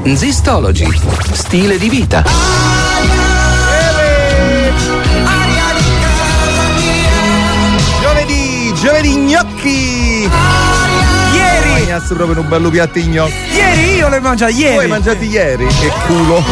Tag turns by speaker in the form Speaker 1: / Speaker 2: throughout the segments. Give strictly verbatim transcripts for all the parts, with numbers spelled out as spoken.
Speaker 1: Zistology, stile di vita.
Speaker 2: Giovedì, giovedì gnocchi.
Speaker 3: Ieri
Speaker 2: mangiasse proprio un bello piatto di gnocchi.
Speaker 3: Ieri io l'ho mangiato ieri.
Speaker 2: Tu hai mangiati ieri? Che culo.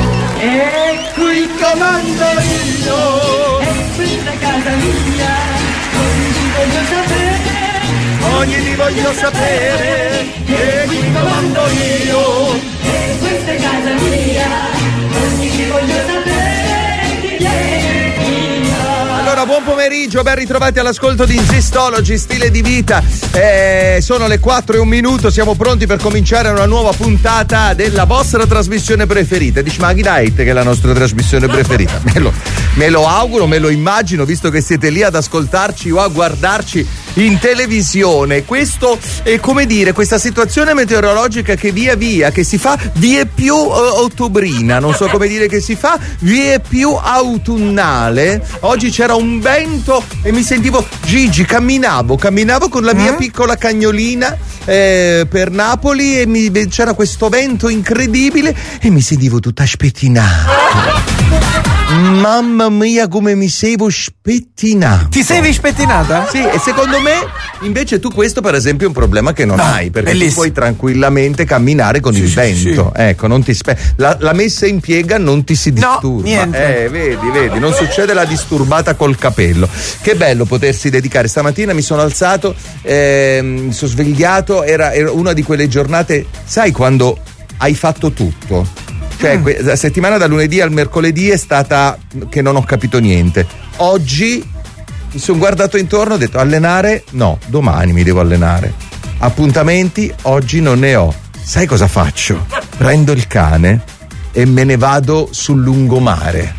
Speaker 4: Ecco il comando io, è questa casa mia, ogni ti voglio sapere,
Speaker 2: ogni ti voglio sapere,
Speaker 4: ecco il comando io, è questa casa mia, ogni ti voglio sapere, chi è mia.
Speaker 2: Allora, buon pomeriggio, ben ritrovati all'ascolto di Zistology, stile di vita. Eh, sono le quattro e un minuto, siamo pronti per cominciare una nuova puntata della vostra trasmissione preferita. Dici, ma chi dai te che è la nostra trasmissione preferita? Me lo, me lo auguro, me lo immagino, visto che siete lì ad ascoltarci o a guardarci in televisione. Questo è, come dire, questa situazione meteorologica che via via, che si fa vie più uh, ottobrina, non so come dire, che si fa vie più autunnale. Oggi c'era un vento e mi sentivo Gigi, camminavo, camminavo con la mia mm? piccola cagnolina eh, per Napoli e mi, c'era questo vento incredibile e mi sentivo tutta spettinata. Mamma mia, come mi sievo spettinata.
Speaker 3: Ti sei spettinata?
Speaker 2: Sì, e secondo me invece tu questo per esempio è un problema che non no, hai, perché bellissimo. Tu puoi tranquillamente camminare con sì, il sì, vento sì. Ecco, non ti spe- la, la messa in piega non ti si disturba.
Speaker 3: No, niente.
Speaker 2: Eh, vedi, vedi, non succede la disturbata col capello. Che bello potersi dedicare. Stamattina mi sono alzato, eh, mi sono svegliato, era, era una di quelle giornate, sai, quando hai fatto tutto. Cioè, mm. la settimana da lunedì al mercoledì è stata che non ho capito niente. Oggi mi sono guardato intorno e ho detto allenare? No, domani mi devo allenare. Appuntamenti? Oggi non ne ho. Sai cosa faccio? Prendo il cane e me ne vado sul lungomare.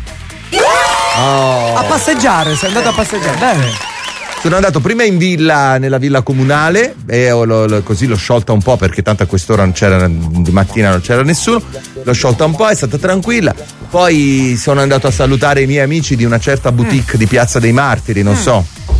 Speaker 3: Oh. A passeggiare, sei andato a passeggiare, bene.
Speaker 2: Sono andato prima in villa, nella villa comunale, e lo, lo, così l'ho sciolta un po' perché tanto a quest'ora non c'era, di mattina non c'era nessuno, l'ho sciolta un po', è stata tranquilla. Poi sono andato a salutare i miei amici di una certa boutique mm. di Piazza dei Martiri, non mm. so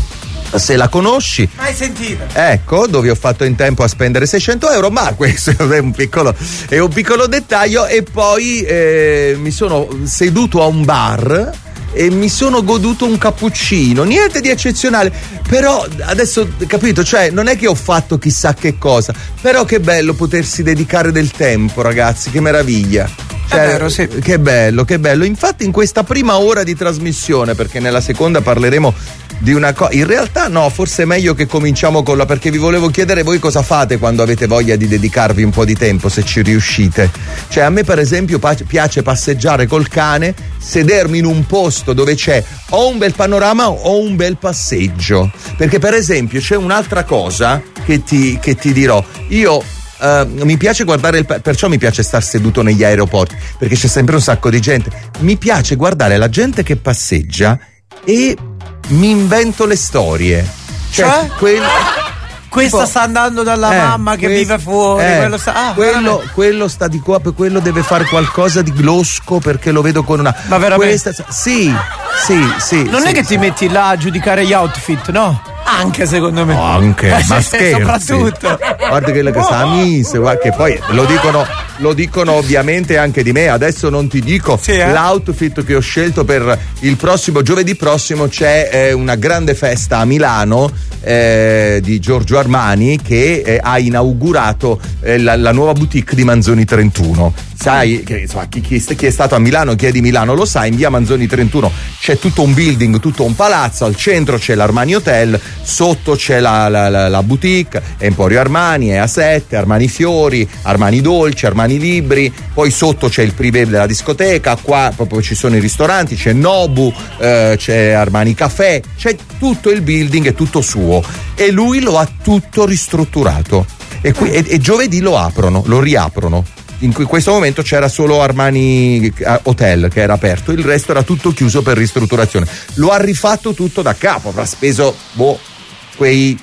Speaker 2: se la conosci.
Speaker 3: Mai sentita?
Speaker 2: Ecco, dove ho fatto in tempo a spendere seicento euro, ma questo è un piccolo, è un piccolo dettaglio. E poi eh, mi sono seduto a un bar e mi sono goduto un cappuccino, niente di eccezionale, però adesso capito, cioè non è che ho fatto chissà che cosa, però che bello potersi dedicare del tempo, ragazzi, che meraviglia. Cioè,
Speaker 3: è vero, sì.
Speaker 2: Che bello, che bello. Infatti in questa prima ora di trasmissione, perché nella seconda parleremo di una cosa, in realtà no, forse è meglio che cominciamo con la, perché vi volevo chiedere voi cosa fate quando avete voglia di dedicarvi un po' di tempo, se ci riuscite. Cioè a me per esempio piace passeggiare col cane, sedermi in un posto dove c'è o un bel panorama o un bel passeggio, perché per esempio c'è un'altra cosa che ti, che ti dirò. Io Uh, mi piace guardare il, perciò mi piace star seduto negli aeroporti, perché c'è sempre un sacco di gente. Mi piace guardare la gente che passeggia e mi invento le storie. Cioè,
Speaker 3: cioè?
Speaker 2: Quel,
Speaker 3: questa
Speaker 2: tipo,
Speaker 3: sta andando dalla
Speaker 2: eh,
Speaker 3: mamma che
Speaker 2: questo,
Speaker 3: vive fuori,
Speaker 2: eh,
Speaker 3: quello, sta, ah,
Speaker 2: quello, quello sta di qua, quello deve fare qualcosa di losco perché lo vedo con una.
Speaker 3: Ma veramente?
Speaker 2: Questa, sì, sì, sì.
Speaker 3: Non
Speaker 2: sì,
Speaker 3: è che
Speaker 2: sì.
Speaker 3: ti metti là a giudicare gli outfit, no? Anche secondo me.
Speaker 2: No, anche,
Speaker 3: eh,
Speaker 2: ma
Speaker 3: sì,
Speaker 2: scherzi.
Speaker 3: Soprattutto.
Speaker 2: Guarda che, che sta mise, guarda, che poi lo dicono, lo dicono ovviamente anche di me. Adesso non ti dico
Speaker 3: sì, eh?
Speaker 2: l'outfit che ho scelto per il prossimo giovedì prossimo. C'è eh, una grande festa a Milano eh, di Giorgio Armani che eh, ha inaugurato eh, la, la nuova boutique di Manzoni trentuno. Sai che insomma, chi, chi, chi è stato a Milano, chi è di Milano lo sa, in via Manzoni trentuno c'è tutto un building, tutto un palazzo, al centro c'è l'Armani Hotel, sotto c'è la, la, la, la boutique Emporio Armani, E A sette, Armani Fiori, Armani Dolci, Armani Libri, poi sotto c'è il privé della discoteca, qua proprio ci sono i ristoranti, c'è Nobu, eh, c'è Armani Caffè, c'è tutto il building, è tutto suo e lui lo ha tutto ristrutturato e, qui, e, e giovedì lo aprono, lo riaprono. In questo momento c'era solo Armani Hotel che era aperto, il resto era tutto chiuso per ristrutturazione. Lo ha rifatto tutto da capo, avrà speso boh, quei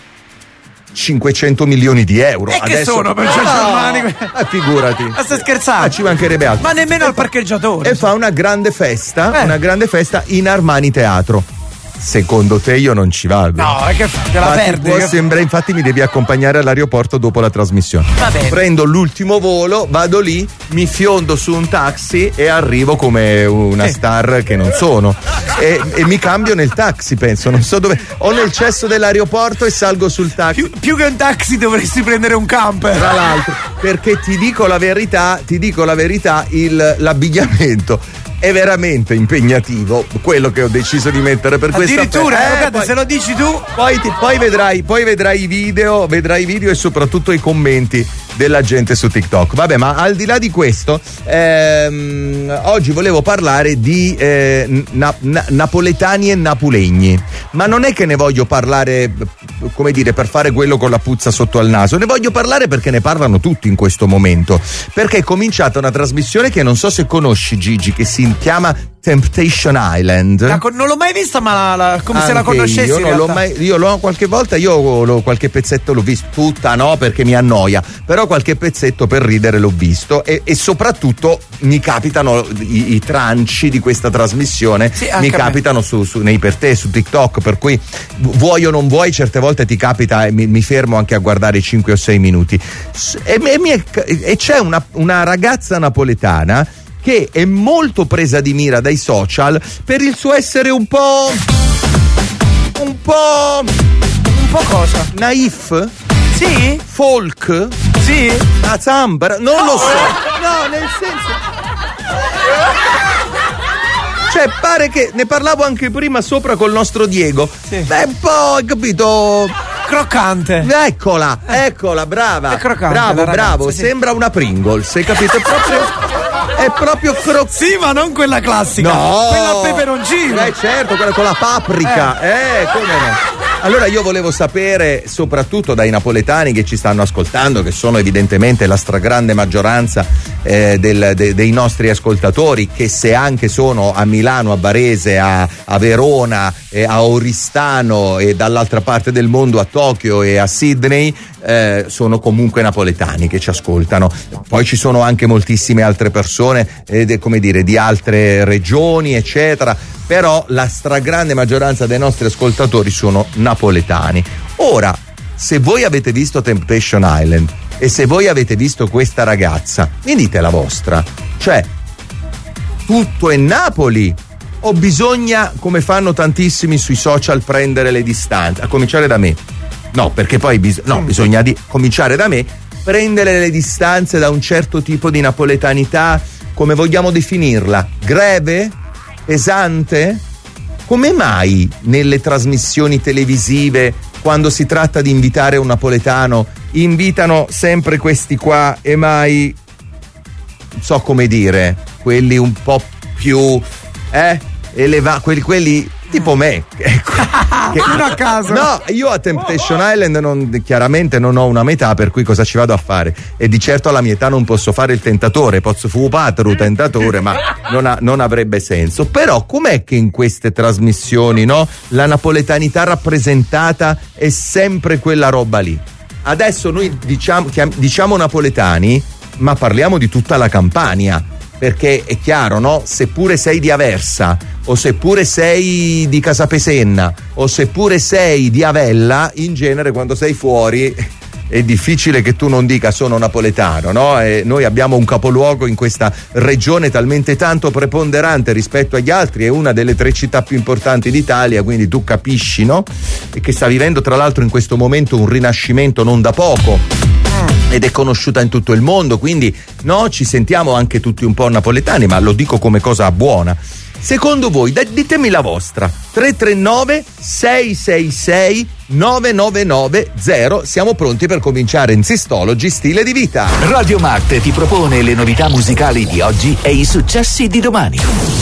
Speaker 2: cinquecento milioni di euro.
Speaker 3: E
Speaker 2: adesso
Speaker 3: che sono per Giorgio
Speaker 2: no,
Speaker 3: Armani?
Speaker 2: eh, figurati.
Speaker 3: Ma stai scherzando?
Speaker 2: Ah, ci mancherebbe altro.
Speaker 3: Ma nemmeno al parcheggiatore.
Speaker 2: E fa una grande festa,
Speaker 3: eh.
Speaker 2: una grande festa in Armani Teatro. secondo te io non ci vado?
Speaker 3: No, è che te la
Speaker 2: Ma ti
Speaker 3: perdi.
Speaker 2: può
Speaker 3: che-
Speaker 2: sembrare, infatti mi devi accompagnare all'aeroporto dopo la trasmissione.
Speaker 3: Va bene.
Speaker 2: Prendo l'ultimo volo, vado lì, mi fiondo su un taxi e arrivo come una star che non sono. E, e mi cambio nel taxi, penso, non so dove. O nel cesso dell'aeroporto e salgo sul taxi.
Speaker 3: Più, più che un taxi dovresti prendere un camper.
Speaker 2: Tra l'altro, perché ti dico la verità, ti dico la verità, il, l'abbigliamento è veramente impegnativo, quello che ho deciso di mettere per questa
Speaker 3: Addirittura,
Speaker 2: festa.
Speaker 3: eh, guarda,
Speaker 2: poi,
Speaker 3: se lo dici tu.
Speaker 2: poi, ti- poi vedrai, poi vedrai i video, vedrai i video e soprattutto i commenti della gente su TikTok. Vabbè, ma al di là di questo, ehm, oggi volevo parlare di eh, na- na- napoletani e napulegni. Ma non è che ne voglio parlare, come dire, per fare quello con la puzza sotto al naso. Ne voglio parlare perché ne parlano tutti in questo momento. Perché è cominciata una trasmissione che non so se conosci, Gigi, che si chiama Temptation Island.
Speaker 3: La con- non l'ho mai vista, ma la- come se la
Speaker 2: Anche
Speaker 3: conoscessi.
Speaker 2: io
Speaker 3: in
Speaker 2: non l'ho
Speaker 3: realtà.
Speaker 2: mai, io l'ho qualche volta, io l'ho, qualche pezzetto l'ho visto, tutta no perché mi annoia, però qualche pezzetto per ridere l'ho visto e, e soprattutto mi capitano i, i tranci di questa trasmissione,
Speaker 3: Sì, anche
Speaker 2: mi
Speaker 3: a me.
Speaker 2: capitano su, su, nei per te su TikTok, per cui vuoi o non vuoi certe volte ti capita e mi, mi fermo anche a guardare cinque o sei minuti. S- E, e mi è- e c'è una, una ragazza napoletana che è molto presa di mira dai social per il suo essere un po' un po'
Speaker 3: Un po' cosa?
Speaker 2: naif,
Speaker 3: Sì?
Speaker 2: folk,
Speaker 3: Sì?
Speaker 2: a zambara, non lo so. No, nel senso, cioè pare che ne parlavo anche prima sopra col nostro Diego.
Speaker 3: Sì.
Speaker 2: Beh, un po', hai capito?
Speaker 3: Croccante.
Speaker 2: Eccola, eccola, brava.
Speaker 3: È croccante,
Speaker 2: bravo,
Speaker 3: la ragazza,
Speaker 2: bravo,
Speaker 3: sì.
Speaker 2: Sembra una Pringles, hai capito? È proprio è proprio croccante.
Speaker 3: Sì, ma non quella classica.
Speaker 2: No!
Speaker 3: Quella a peperoncino.
Speaker 2: Eh certo, quella con la paprika. Eh, come no? Allora io volevo sapere, soprattutto dai napoletani che ci stanno ascoltando, che sono evidentemente la stragrande maggioranza eh, del- de- dei nostri ascoltatori, che se anche sono a Milano, a Varese, a, a Verona, eh, a Oristano e dall'altra parte del mondo a Tokyo e a Sydney, eh, sono comunque napoletani che ci ascoltano. Poi ci sono anche moltissime altre persone, eh, de- come dire, di altre regioni, eccetera. Però la stragrande maggioranza dei nostri ascoltatori sono napoletani. Ora, se voi avete visto Temptation Island e se voi avete visto questa ragazza, mi dite la vostra. Cioè, tutto è Napoli o bisogna, come fanno tantissimi sui social, prendere le distanze? A cominciare da me. No, perché poi bis- no, bisogna di- cominciare da me, prendere le distanze da un certo tipo di napoletanità, come vogliamo definirla? Greve? Pesante? Come mai nelle trasmissioni televisive, quando si tratta di invitare un napoletano, invitano sempre questi qua e mai, non so come dire, quelli un po' più eh elevati, quelli, quelli tipo me, ecco. Che-
Speaker 3: Uno a caso.
Speaker 2: No, io a Temptation Island non, chiaramente non ho una metà, per cui cosa ci vado a fare? E di certo alla mia età non posso fare il tentatore, posso fu patru tentatore, ma non, ha- non avrebbe senso. Però com'è che in queste trasmissioni, no, la napoletanità rappresentata è sempre quella roba lì? Adesso noi diciamo, chiam- diciamo napoletani, ma parliamo di tutta la Campania. Perché è chiaro, no? Seppure sei di Aversa, o seppure sei di Casapesenna, o seppure sei di Avella, in genere quando sei fuori è difficile che tu non dica sono napoletano, no? E noi abbiamo un capoluogo in questa regione talmente tanto preponderante rispetto agli altri, è una delle tre città più importanti d'Italia, quindi tu capisci, no? E che sta vivendo tra l'altro in questo momento un rinascimento non da poco. Ed è conosciuta in tutto il mondo, quindi no, ci sentiamo anche tutti un po' napoletani, ma lo dico come cosa buona. Secondo voi, da- ditemi la vostra. tre tre nove sei sei sei nove nove nove zero. Siamo pronti per cominciare in Sistology Stile di Vita.
Speaker 1: Radio Marte ti propone le novità musicali di oggi e i successi di domani.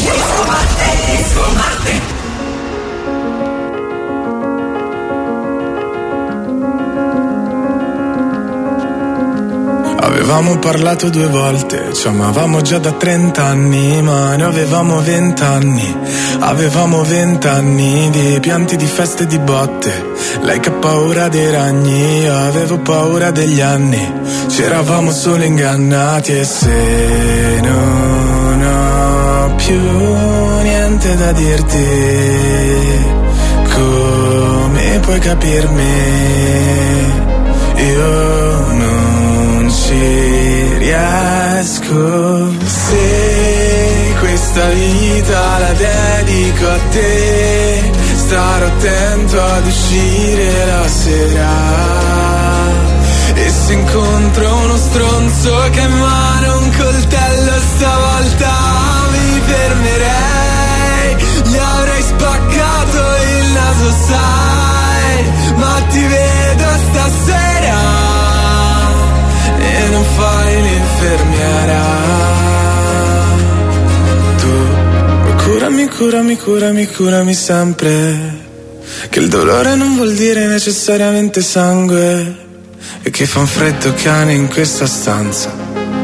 Speaker 5: Avevamo parlato due volte, ci amavamo già da trent'anni, ma ne avevamo vent'anni. Avevamo vent'anni di pianti, di feste e di botte. Lei che ha paura dei ragni, io avevo paura degli anni. Ci eravamo solo ingannati e se non ho più niente da dirti, come puoi capirmi? Io non ci riesco. Se questa vita la dedico a te, starò attento ad uscire la sera. E se incontro uno stronzo che in mano un coltello, stavolta mi fermerei. Gli avrei spaccato il naso, sai, ma ti vedo stasera e non fai l'infermiera. Tu curami, curami, curami, curami sempre, che il dolore non vuol dire necessariamente sangue, e che fa un freddo cane in questa stanza.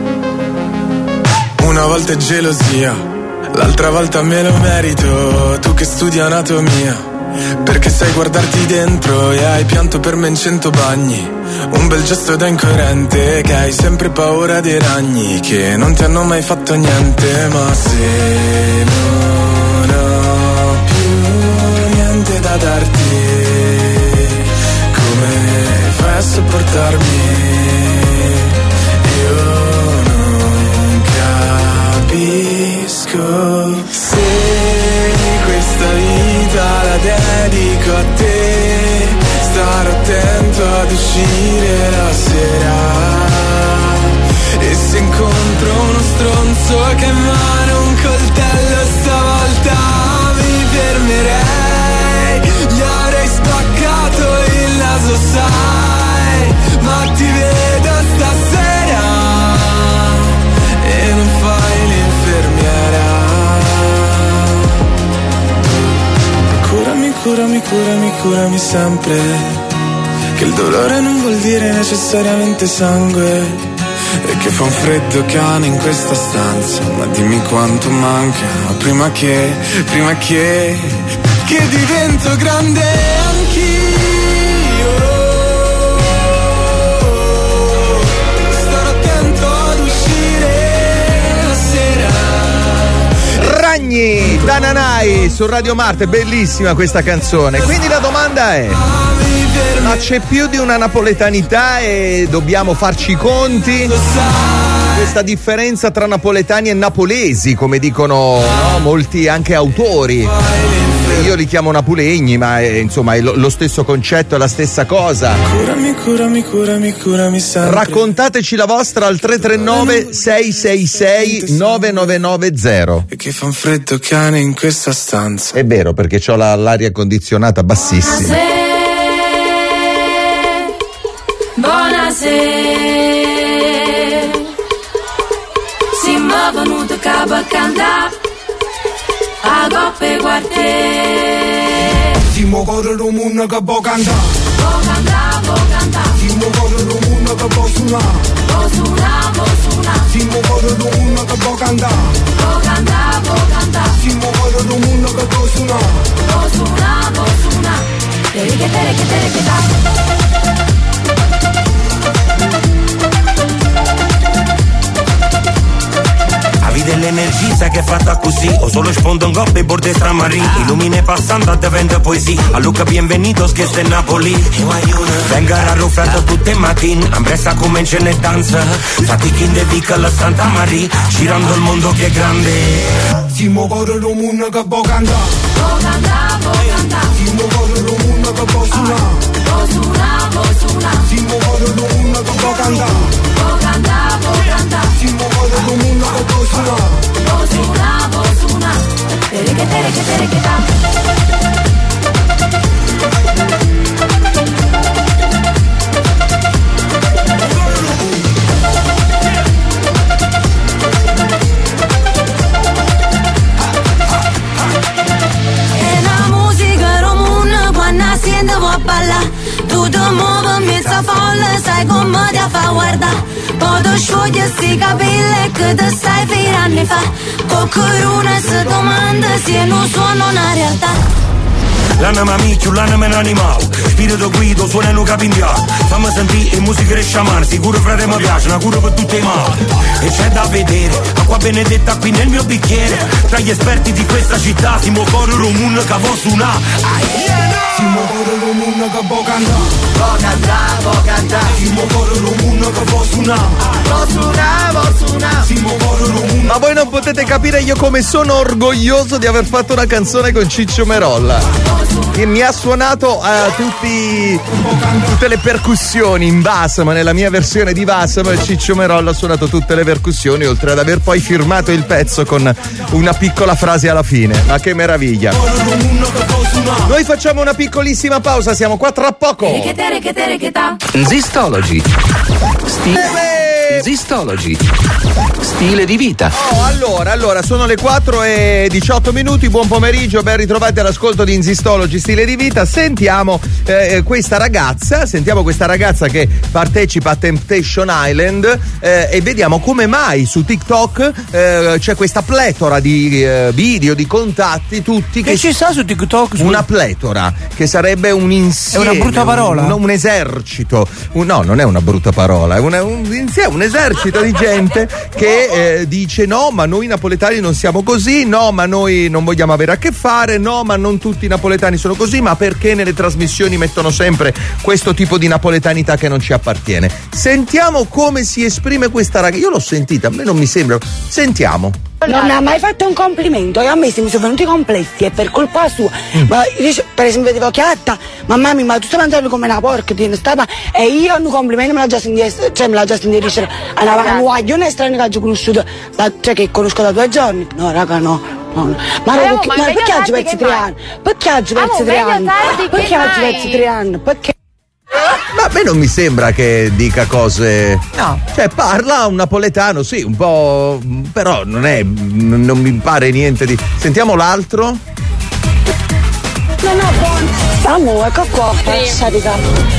Speaker 5: Una volta è gelosia, l'altra volta me lo merito. Tu che studi anatomia, perché sai guardarti dentro e hai pianto per me in cento bagni. Un bel gesto da incoerente, che hai sempre paura dei ragni, che non ti hanno mai fatto niente. Ma se non ho più niente da darti, a sopportarmi, io non capisco. Se questa vita la dedico a te, starò attento ad uscire la sera. E se incontro uno stronzo che in mano un coltello, stavolta mi fermerei. Gli avrei spaccato il naso, sai, ma ti vedo stasera e non fai l'infermiera. Curami, curami, curami, curami sempre, che il dolore non vuol dire necessariamente sangue, e che fa un freddo cane in questa stanza. Ma dimmi quanto manca prima che, prima che, che divento grande anch'io.
Speaker 2: Ragni, Tananai su Radio Marte, bellissima questa canzone. Quindi la domanda è: ma c'è più di una napoletanità e dobbiamo farci i conti? Questa differenza tra napoletani e napolesi, come dicono, no, molti anche autori. Io li chiamo napolegni, ma è, insomma è lo, lo stesso concetto, è la stessa cosa.
Speaker 5: Curami, curami, curami, curami sempre.
Speaker 2: Raccontateci la vostra al tre tre nove sei sei sei nove nove nove zero.
Speaker 5: E che fa un freddo cane in questa stanza.
Speaker 2: È vero, perché c'ho la, l'aria condizionata bassissima.
Speaker 6: Buonasera, siamo venuti capo a cantare a coppe quartiere.
Speaker 7: Siamo corre il mondo che può cantare,
Speaker 6: può cantare, può cantare.
Speaker 7: Siamo corre il mondo che può suonare,
Speaker 6: può suonare, può suonare.
Speaker 7: Siamo corre il mondo che può cantare,
Speaker 6: può cantare, può cantare.
Speaker 7: Siamo corre il mondo che può suonare,
Speaker 6: può suonare, può suonare. Tere che tere che tere che da.
Speaker 8: Dell'energia che è fatta così, o solo sfondo un gobbe e borde stramarini, illumine passando diventa poesia, a Luca bienvenidos che sta in Napoli, venga rarruffato tutte le mattine, ambressa come in cene danza, fatti chi dedica la Santa Maria, girando il mondo che è grande.
Speaker 7: Siamo corre il mondo che può cantare,
Speaker 6: può cantare, può cantare.
Speaker 7: Siamo corre il mondo che può suonare,
Speaker 6: può suonare, può suonare.
Speaker 7: Siamo corre il mondo che può cantare,
Speaker 6: può cantare, può cantare.
Speaker 7: Siamo corre il mondo che può suonare,
Speaker 6: può suonare, può suonare. Tere che tere che tere che da.
Speaker 9: Tu ti muovi in mezzo a folla, sai come ti fa guardare. Poi ti sciogli sti capelli che ti stai fino anni fa. Qualcuno si domanda se non sono una realtà.
Speaker 8: l'anima micchio, l'anima in animale. Spirito guido, suona in un capindiano. Fammi sentire e musica di sciamano. Sicuro frate mi piace, una cura per tutti i mali. E c'è da vedere, acqua benedetta qui nel mio bicchiere. Tra gli esperti di questa città, si muove un mondo che può suonare.
Speaker 7: Si muove un mondo che può cantare.
Speaker 10: Può cantare, può cantare.
Speaker 7: Si muove un mondo che può suonare.
Speaker 10: Può suonare, può suonare.
Speaker 7: Si muove un mondo.
Speaker 2: Ma voi non potete capire io come sono orgoglioso di aver fatto una canzone con Ciccio Merolla, che mi ha suonato a tutti tutte le percussioni in bass, ma nella mia versione di bass Ciccio Merolla ha suonato tutte le percussioni, oltre ad aver poi firmato il pezzo con una piccola frase alla fine. Ma che meraviglia. Noi facciamo una piccolissima pausa, siamo qua tra poco.
Speaker 1: Zistology. Stile Zistology. Stile di vita.
Speaker 2: Oh, allora, allora, sono le quattro e diciotto minuti, buon pomeriggio, ben ritrovati all'ascolto di Zistology Stile di vita. Sentiamo eh, questa ragazza, sentiamo questa ragazza che partecipa a Temptation Island eh, e vediamo come mai su TikTok eh, c'è questa pletora di eh, video, di contatti, tutti che,
Speaker 3: che ci sta su TikTok? Su...
Speaker 2: Una pletora, che sarebbe un insieme.
Speaker 3: È una brutta parola?
Speaker 2: Un, un esercito. Un, no, non è una brutta parola, è una, un insieme, un esercito di gente che eh, dice no, ma noi napoletani non siamo così, no, ma noi non vogliamo avere a che fare, no, ma non tutti i napoletani sono così, ma perché nelle trasmissioni mettono sempre questo tipo di napoletanità che non ci appartiene. Sentiamo come si esprime questa ragazza. Io l'ho sentita, a me non mi sembra. Sentiamo.
Speaker 11: Non mi ha mai fatto un complimento e a me se mi sono venuti complessi e per colpa sua. Mm. Ma io, per esempio vedevo Chiatta, mamma mia, ma tu stai mangiando come una porca, stava, e io un complimento me l'ha già sentito, cioè me l'ha già sentito dire a un guaglione strano che ho conosciuto, da, cioè che conosco da due giorni. No raga no. no, no. Ma, ma, perché, ma perché oggi persi tre anni? Perché oggi persi tre anni? Perché oggi persi tre anni? Perché?
Speaker 2: Ma a me non mi sembra che dica cose. No. Cioè parla un napoletano, sì, un po'. Però non è. Non mi pare niente di. Sentiamo l'altro.
Speaker 11: No, no, buono. Amo, ecco qua. Sarica.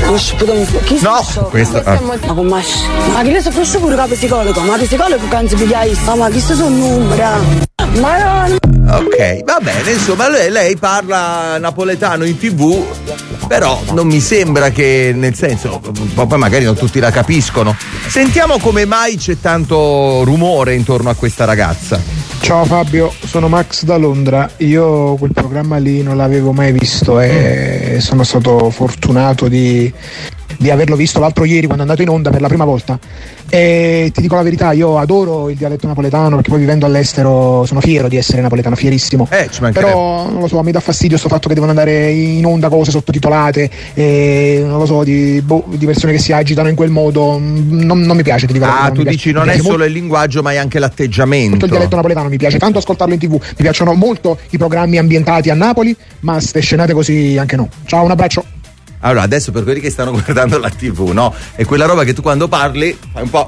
Speaker 2: No, questo. Ah.
Speaker 11: Ma con Masci. Ma che ne so, forse pure capo psicologo. Ma psicologo canzi pigliai. Ma chi sono numeri? Ma no.
Speaker 2: Ok, va bene, insomma, lei, lei parla napoletano in tv, però non mi sembra che, nel senso, poi magari non tutti la capiscono. Sentiamo come mai c'è tanto rumore intorno a questa ragazza.
Speaker 12: Ciao Fabio, sono Max da Londra. Io quel programma lì non l'avevo mai visto e sono stato fortunato di, di averlo visto l'altro ieri quando è andato in onda per la prima volta. E ti dico la verità, io adoro il dialetto napoletano perché poi vivendo all'estero sono fiero di essere napoletano, fierissimo.
Speaker 2: Eh, ci
Speaker 12: Però non lo so, mi dà fastidio sto fatto che devono andare in onda cose sottotitolate e non lo so, di, boh, di persone che si agitano in quel modo. Non, non mi piace, ti dico la verità.
Speaker 2: Ah, tu dici non è solo molto il linguaggio ma è anche l'atteggiamento.
Speaker 12: Tutto il dialetto napoletano mi piace tanto ascoltarlo in tv, mi piacciono molto i programmi ambientati a Napoli, ma ste scenate così anche no. Ciao, un abbraccio.
Speaker 2: Allora, adesso per quelli che stanno guardando la tv, no? È quella roba che tu quando parli fai un po'.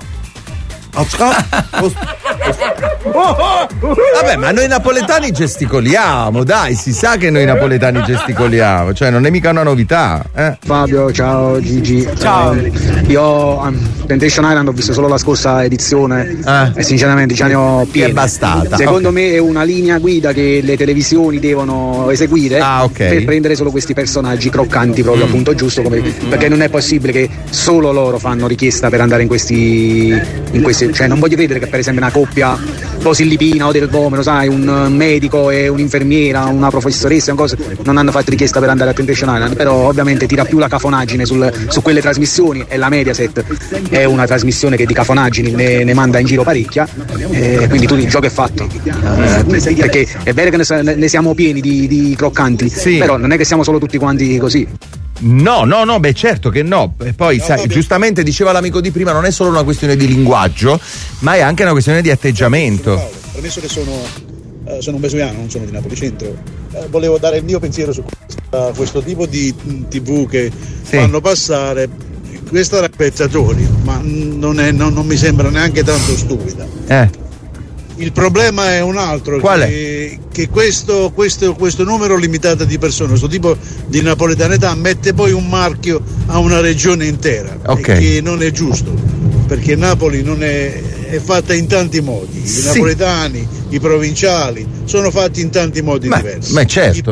Speaker 2: Vabbè, ma noi napoletani gesticoliamo, dai, si sa che noi napoletani gesticoliamo, cioè non è mica una novità, eh?
Speaker 13: Fabio, ciao Gigi.
Speaker 2: Ciao.
Speaker 13: Eh, io um, Temptation Island ho visto solo la scorsa edizione eh. e sinceramente già ne ho piena.
Speaker 2: È bastata.
Speaker 13: Secondo
Speaker 2: okay.
Speaker 13: me è una linea guida che le televisioni devono eseguire
Speaker 2: ah, okay.
Speaker 13: per prendere solo questi personaggi croccanti proprio mm. appunto giusto come, perché non è possibile che solo loro fanno richiesta per andare in questi in questi cioè non voglio credere che per esempio una coppia posillipina o del Vomero, sai, un medico e un'infermiera, una professoressa, una cosa, non hanno fatto richiesta per andare a Temptation Island, però ovviamente tira più la cafonaggine sul, su quelle trasmissioni e la Mediaset è una trasmissione che di cafonaggini ne, ne manda in giro parecchia e quindi tutto il gioco è fatto eh, perché è vero che ne, ne siamo pieni di, di croccanti sì. Però non è che siamo solo tutti quanti così.
Speaker 2: No, no, no, beh certo che no. E poi no, sai, giustamente diceva l'amico di prima, non è solo una questione di linguaggio, ma è anche una questione di atteggiamento.
Speaker 14: Paolo, premesso che sono, eh, sono un vesuviano, non sono di Napoli Centro, eh, volevo dare il mio pensiero su questo, questo tipo di tv che sì. fanno passare questa rapezzatori, ma non, è, non, non mi sembra neanche tanto stupida.
Speaker 2: Eh.
Speaker 14: Il problema è un altro,
Speaker 2: Qual
Speaker 14: che, è? che questo, questo, questo numero limitato di persone, questo tipo di napoletanità mette poi un marchio a una regione intera,
Speaker 2: okay.
Speaker 14: che non è giusto, perché Napoli non è, è fatta in tanti modi, i
Speaker 2: sì.
Speaker 14: napoletani, i provinciali, sono fatti in tanti modi
Speaker 2: ma,
Speaker 14: diversi.
Speaker 2: Ma certo.
Speaker 14: I più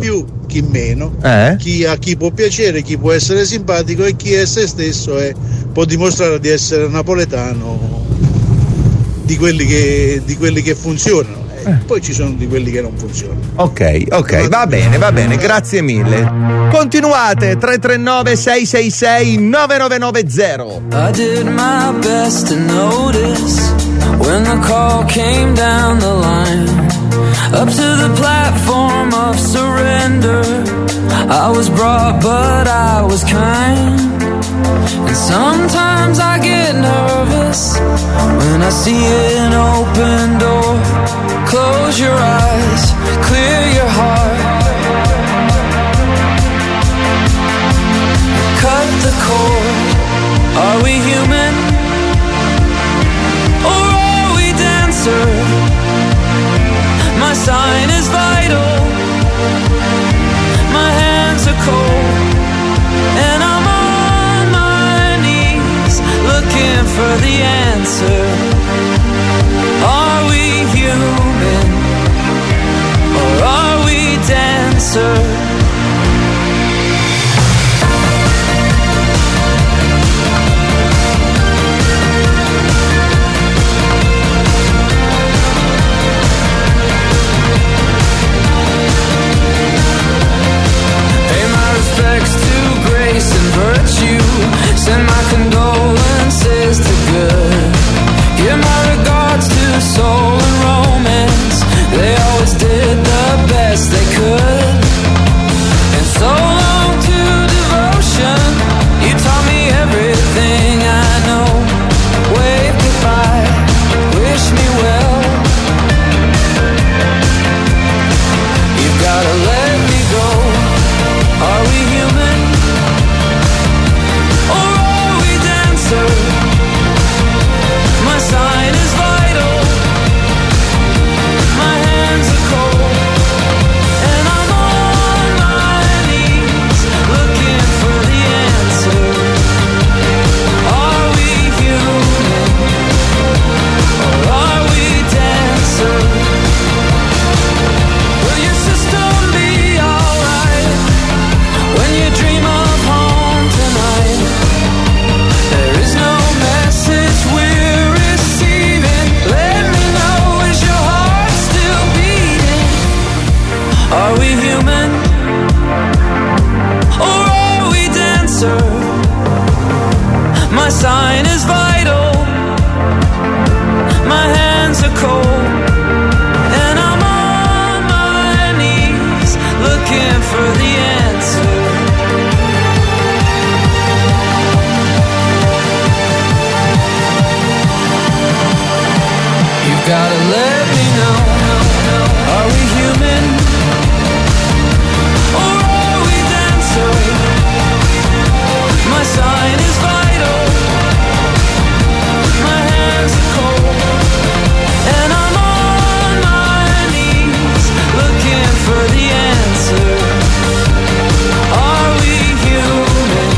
Speaker 14: chi meno,
Speaker 2: eh?
Speaker 14: chi, a chi può piacere, chi può essere simpatico e chi è se stesso e può dimostrare di essere napoletano, di quelli che, di quelli che funzionano. Eh. Poi ci sono di quelli che non funzionano.
Speaker 2: Ok, ok, va bene, va bene, grazie mille. Continuate, tre tre nove sei sei sei nove nove nove zero.
Speaker 15: I did my best to notice when the call came down the line. Up to the platform of surrender, I was brought but I was kind. And sometimes I get nervous when I see an open door. Close your eyes, clear your heart. Cut the cord. Are we human? Or are we dancer? My sign is vital. My hands are cold. And I'm on my knees looking for the answer. Are we human? Or are we dancer? And virtue, send my condolences to good. Give my regards to soul and romance. They always did the best they could. And so long to devotion. You taught me everything I know. Wave goodbye, wish me well. You've gotta let me go. Are we human? My sign is vital. My hands are cold. And I'm on my knees looking for the answer. Are we human? Or are we dancer? Will your system be alright when you dream of home tonight? There is no message we're receiving. Let me know, is your heart still beating? Are we human? Or are we dancer? My sign is vital. My hands are cold. And I'm on my knees looking for the answer. Gotta let me know, are we human? Or are we dancer? My sign is vital. My hands are cold. And I'm on my knees looking for the answer. Are we human?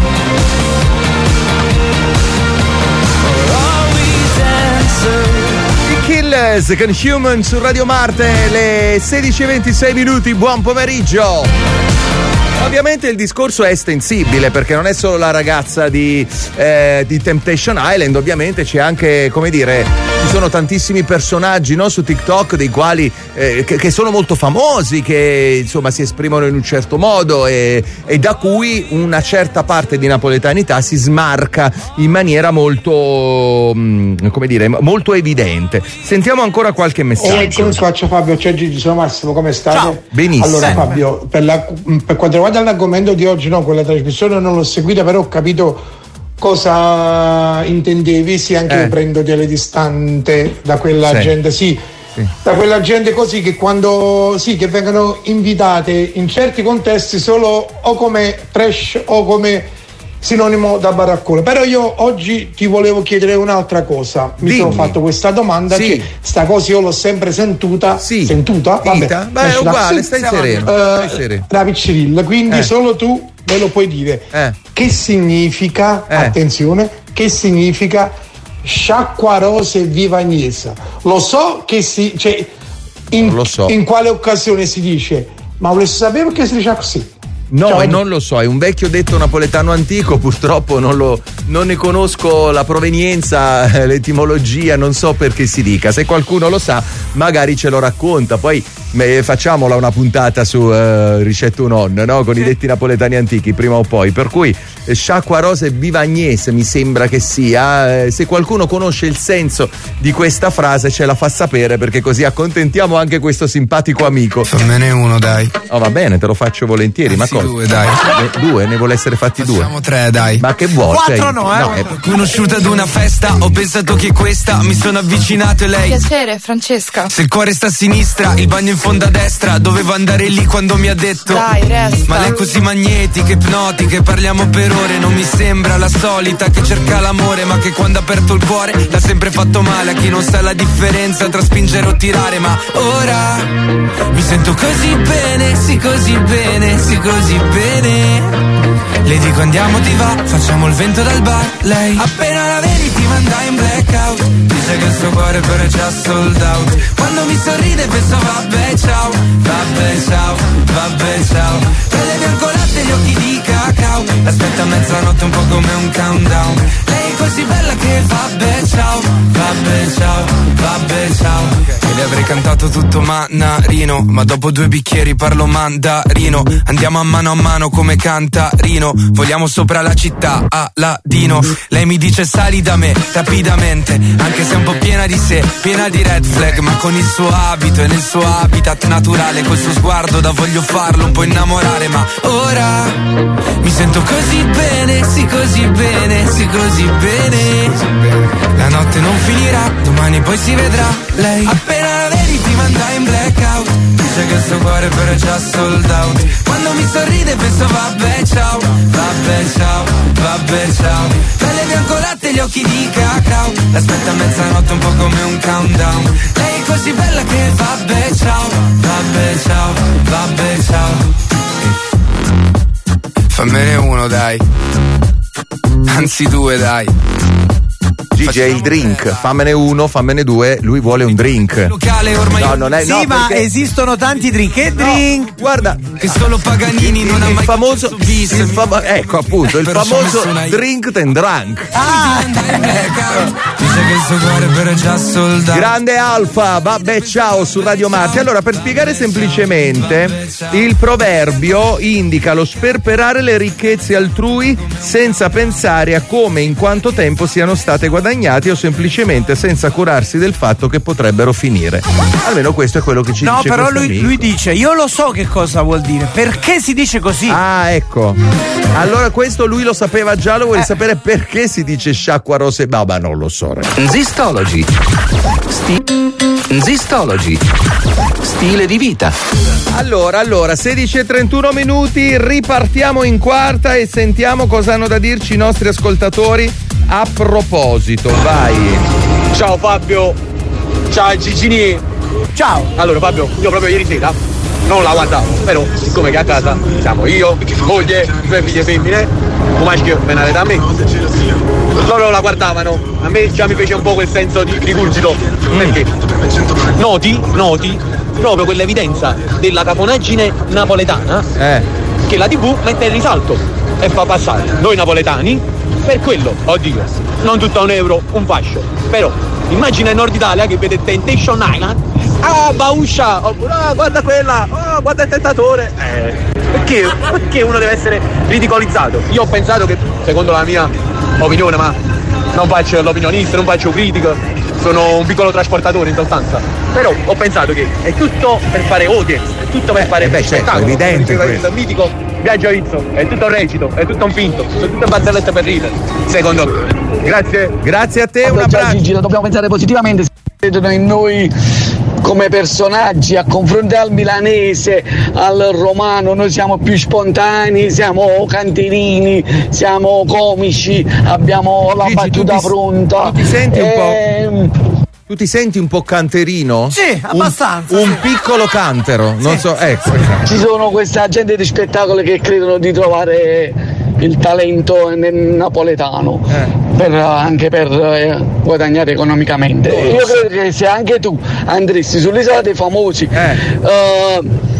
Speaker 15: Or are we dancer?
Speaker 2: Killers con Human su Radio Marte, le sedici e ventisei minuti, buon pomeriggio. Ovviamente il discorso è estensibile perché non è solo la ragazza di, eh, di Temptation Island, ovviamente c'è anche, come dire, ci sono tantissimi personaggi, no, su TikTok dei quali eh, che, che sono molto famosi, che insomma si esprimono in un certo modo e, e da cui una certa parte di napoletanità si smarca in maniera molto, mh, come dire, molto evidente. Sentiamo ancora qualche messaggio.
Speaker 12: Eh, come faccio Fabio? Ciao Gigi, sono Massimo, come state?
Speaker 2: Ciao, benissimo.
Speaker 12: Allora Fabio, per, la, per quanto riguarda l'argomento di oggi, no, quella trasmissione non l'ho seguita, però ho capito cosa intendevi. Sì, anche eh. io prendo delle distanze da quella sì. gente, sì, sì, da quella gente così che quando sì, che vengono invitate in certi contesti solo o come trash o come sinonimo da baraccone. Però io oggi ti volevo chiedere un'altra cosa. Mi Dimmi. sono fatto questa domanda, sì. che sta cosa io l'ho sempre sentuta, sì. sentuta, vabbè,
Speaker 2: beh, è uguale, stai sereno, uh, stai sereno.
Speaker 12: La Piccirilla, quindi eh. solo tu me lo puoi dire.
Speaker 2: Eh.
Speaker 12: Che significa, eh. attenzione, che significa sciacqua rose viva Agnesa? Lo so che si, cioè, in,
Speaker 2: lo so.
Speaker 12: in quale occasione si dice, Ma volessi sapere perché si dice così?
Speaker 2: No,
Speaker 12: Cioè,
Speaker 2: non lo so, è un vecchio detto napoletano antico, purtroppo non, lo, non ne conosco la provenienza, l'etimologia, non so perché si dica. Se qualcuno lo sa, magari ce lo racconta. Poi eh, facciamola una puntata su eh, Ricetto Non, no? Con i detti napoletani antichi, prima o poi. Per cui eh, Sciacqua Rose Vivagnese mi sembra che sia. Eh, se qualcuno conosce il senso di questa frase ce la fa sapere, perché così accontentiamo anche questo simpatico amico.
Speaker 16: Fammene uno, dai.
Speaker 2: Oh, va bene, te lo faccio volentieri, ma cosa?
Speaker 16: Due, dai.
Speaker 2: Ne, due, ne vuole essere fatti due.
Speaker 16: Facciamo tre, dai.
Speaker 2: Ma che vuoi?
Speaker 3: Quattro
Speaker 2: cioè,
Speaker 3: no, eh.
Speaker 2: no, è...
Speaker 16: Conosciuta ad una festa, ho pensato che questa, mi sono avvicinato e lei.
Speaker 17: Piacere, Francesca.
Speaker 16: Se il cuore sta a sinistra, il bagno in fondo a destra, dovevo andare lì quando mi ha detto.
Speaker 17: Dai, resta.
Speaker 16: Ma lei è così magnetica, ipnotica, parliamo per ore, non mi sembra la solita che cerca l'amore, ma che quando ha aperto il cuore l'ha sempre fatto male a chi non sa la differenza tra spingere o tirare. Ma ora mi sento così bene, sì così bene, sì così bene. Le dico andiamo ti va, facciamo il vento dal bar. Lei appena la vedi ti manda in blackout, dice che il suo cuore però è già sold out. Quando mi sorride penso vabbè ciao, vabbè ciao, vabbè ciao. Pelle biancolate e gli occhi di cacao, aspetta a mezzanotte un po' come un countdown. Lei è così bella che vabbè ciao, vabbè ciao, vabbè ciao. E le avrei cantato tutto manarino, ma dopo due bicchieri parlo mandarino. Andiamo a mano a mano come cantarino, voliamo sopra la città a ladino. Lei mi dice sali da me rapidamente, anche se è un po' piena di sé, piena di red flag, ma con il suo abito e nel suo habitat naturale, col suo sguardo da voglio farlo un po' innamorare. Ma ora mi sento così bene, sì così bene, sì così bene. La notte non finirà, domani poi si vedrà. Lei appena la vedi ti manda in blackout, dice che il suo cuore però è già sold out. Quando mi sorride penso vabbè ciao, vabbè ciao, vabbè ciao. Pelle biancolate e gli occhi di cacao, aspetta a mezzanotte un po' come un countdown. Lei è così bella che vabbè ciao, vabbè ciao, vabbè ciao. Fammene uno dai, anzi due dai.
Speaker 2: Gigi è il drink, fammene uno, fammene due, lui vuole un drink. No, non è,
Speaker 3: sì,
Speaker 2: no,
Speaker 3: ma
Speaker 2: perché...
Speaker 3: esistono tanti drink. Che drink?
Speaker 2: No, guarda,
Speaker 16: che solo Paganini non ha mai
Speaker 2: famoso bis, il famo- ecco appunto, il famoso drink and drunk.
Speaker 3: Ah,
Speaker 16: dice che il suo cuore però è già soldato.
Speaker 2: Grande Alfa, vabbè ciao su Radio Marte. Allora, per spiegare semplicemente, il proverbio indica lo sperperare le ricchezze altrui senza pensare a come e in quanto tempo siano state guadagnate o semplicemente senza curarsi del fatto che potrebbero finire. Almeno questo è quello che ci
Speaker 3: no,
Speaker 2: dice
Speaker 3: però
Speaker 2: questo
Speaker 3: lui,
Speaker 2: amico.
Speaker 3: lui dice io lo so che cosa vuol dire, perché si dice così.
Speaker 2: Ah, ecco, allora questo lui lo sapeva già, lo vuole eh. sapere perché si dice Sciacqua Rose Baba. Non lo so, ragazzi.
Speaker 1: Zistology Sti- Zistology stile di vita.
Speaker 2: Allora, allora, sedici e trentuno minuti, ripartiamo in quarta e sentiamo cosa hanno da dirci i nostri ascoltatori a proposito. Vai.
Speaker 18: Ciao Fabio. Ciao Gigini.
Speaker 3: Ciao.
Speaker 18: Allora Fabio, io proprio ieri sera non la guardavo, però siccome che a casa siamo io, moglie, due figlie femmine, un maschio penale da me, loro la guardavano, a me già mi fece un po' quel senso di rigurgito, mm. perché noti, noti proprio quell'evidenza della cafonaggine napoletana
Speaker 2: eh.
Speaker 18: che la tivù mette in risalto e fa passare noi napoletani per quello, oddio, non tutto un euro, un fascio, però immagina il Nord Italia che vede Temptation Island, ah Bauscia, oppure ah, guarda quella, oh, guarda il tentatore, eh, perché, perché uno deve essere ridicolizzato? Io ho pensato che, secondo la mia opinione, ma non faccio l'opinionista, non faccio critico, sono un piccolo trasportatore in sostanza, però ho pensato che è tutto per fare audience, è tutto per fare
Speaker 2: eh beh,
Speaker 18: spettacolo,
Speaker 2: certo, evidente
Speaker 18: il mitico Viaggio a Izzo, è tutto un recito, è tutto un finto, sono tutte barzellette per ridere, secondo me. Grazie.
Speaker 2: Grazie a te,
Speaker 13: Vabbè,
Speaker 2: un abbraccio.
Speaker 13: Gigi, la dobbiamo pensare positivamente, si vedono in noi come personaggi a confronto al milanese, al romano, noi siamo più spontanei, siamo canterini, siamo comici, abbiamo la
Speaker 2: Gigi,
Speaker 13: battuta
Speaker 2: tu ti,
Speaker 13: pronta.
Speaker 2: Tu ti senti un
Speaker 13: e...
Speaker 2: po'? Tu ti senti un po' canterino?
Speaker 3: Sì, abbastanza.
Speaker 2: Un,
Speaker 3: sì.
Speaker 2: un piccolo cantero, non
Speaker 3: sì.
Speaker 2: so, ecco.
Speaker 13: Ci sono questa gente di spettacolo che credono di trovare il talento nel napoletano, eh. per, anche per eh, guadagnare economicamente. Oh, Io credo che se anche tu andresti sull'isola dei famosi, eh. uh,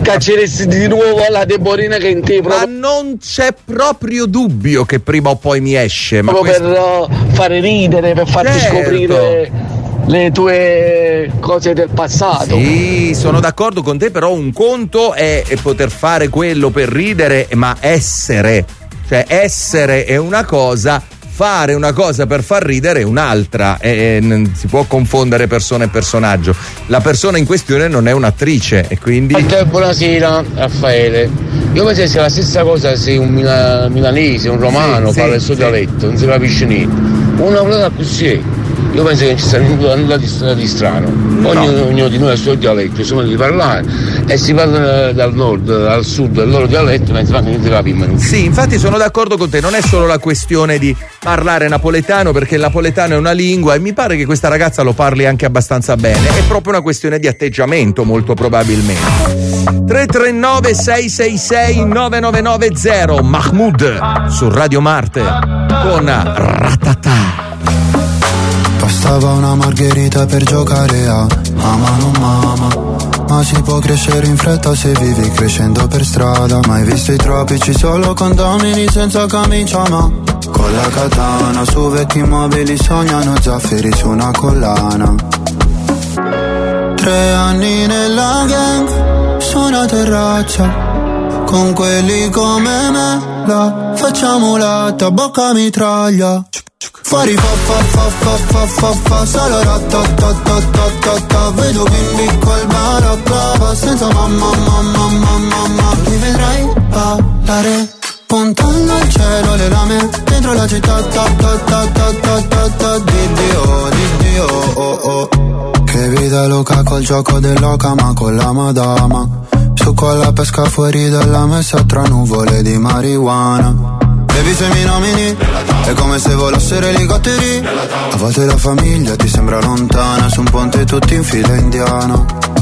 Speaker 17: cacceresti di nuovo la Deborina che in te
Speaker 2: ma non c'è proprio dubbio che prima o poi mi esce, ma
Speaker 17: proprio
Speaker 2: questo...
Speaker 17: per uh, fare ridere, per farti
Speaker 2: certo.
Speaker 17: scoprire le tue cose del passato.
Speaker 2: Sì, sono d'accordo con te, però un conto è poter fare quello per ridere, ma essere, cioè essere è una cosa, fare una cosa per far ridere è un'altra, e non si può confondere persona e personaggio. La persona in questione non è un'attrice e quindi...
Speaker 17: Buonasera Raffaele, io penso che sia la stessa cosa se un mila- milanese, un romano
Speaker 2: sì,
Speaker 17: parla
Speaker 2: sì,
Speaker 17: il suo
Speaker 2: sì.
Speaker 17: dialetto, non si capisce niente. Una volta così. Io penso che non ci sia nulla di, di strano. Ognuno, no. ognuno di noi ha il suo dialetto, il suo modo di parlare, e si parla dal nord al sud del loro dialetto, ma non si capisce.
Speaker 2: Sì, infatti sono d'accordo con te, non è solo la questione di parlare napoletano, perché il napoletano è una lingua e mi pare che questa ragazza lo parli anche abbastanza bene, è proprio una questione di atteggiamento molto probabilmente. tre tre nove sei sei sei nove nove nove zero Mahmood su Radio Marte con Ratata.
Speaker 19: Bastava una margherita per giocare a mamma non mamma. Ma si può crescere in fretta se vivi crescendo per strada. Mai visto i tropici solo condomini senza camicia, ma con la katana su vecchi mobili sognano zaffiri su una collana. Tre anni nella gang su una terrazza con quelli come me, la facciamo latta, bocca mitraglia. Fuori fa fa fa fa fa fa fa solo ratatatatata. Vedo bimbi col balaclava senza mamma mamma mamma mamma. Mi vedrai ballare puntando al cielo le lame dentro la città ta ta ta ta ta ta ta. Di Dio, di Dio, oh oh. Che vita loca col gioco dell'oca ma con la madama. Su con la pesca fuori dalla messa tra nuvole di marijuana. Baby se mi nomini è come se volassero elicotteri. A volte la famiglia ti sembra lontana su un ponte tutti in fila indiana.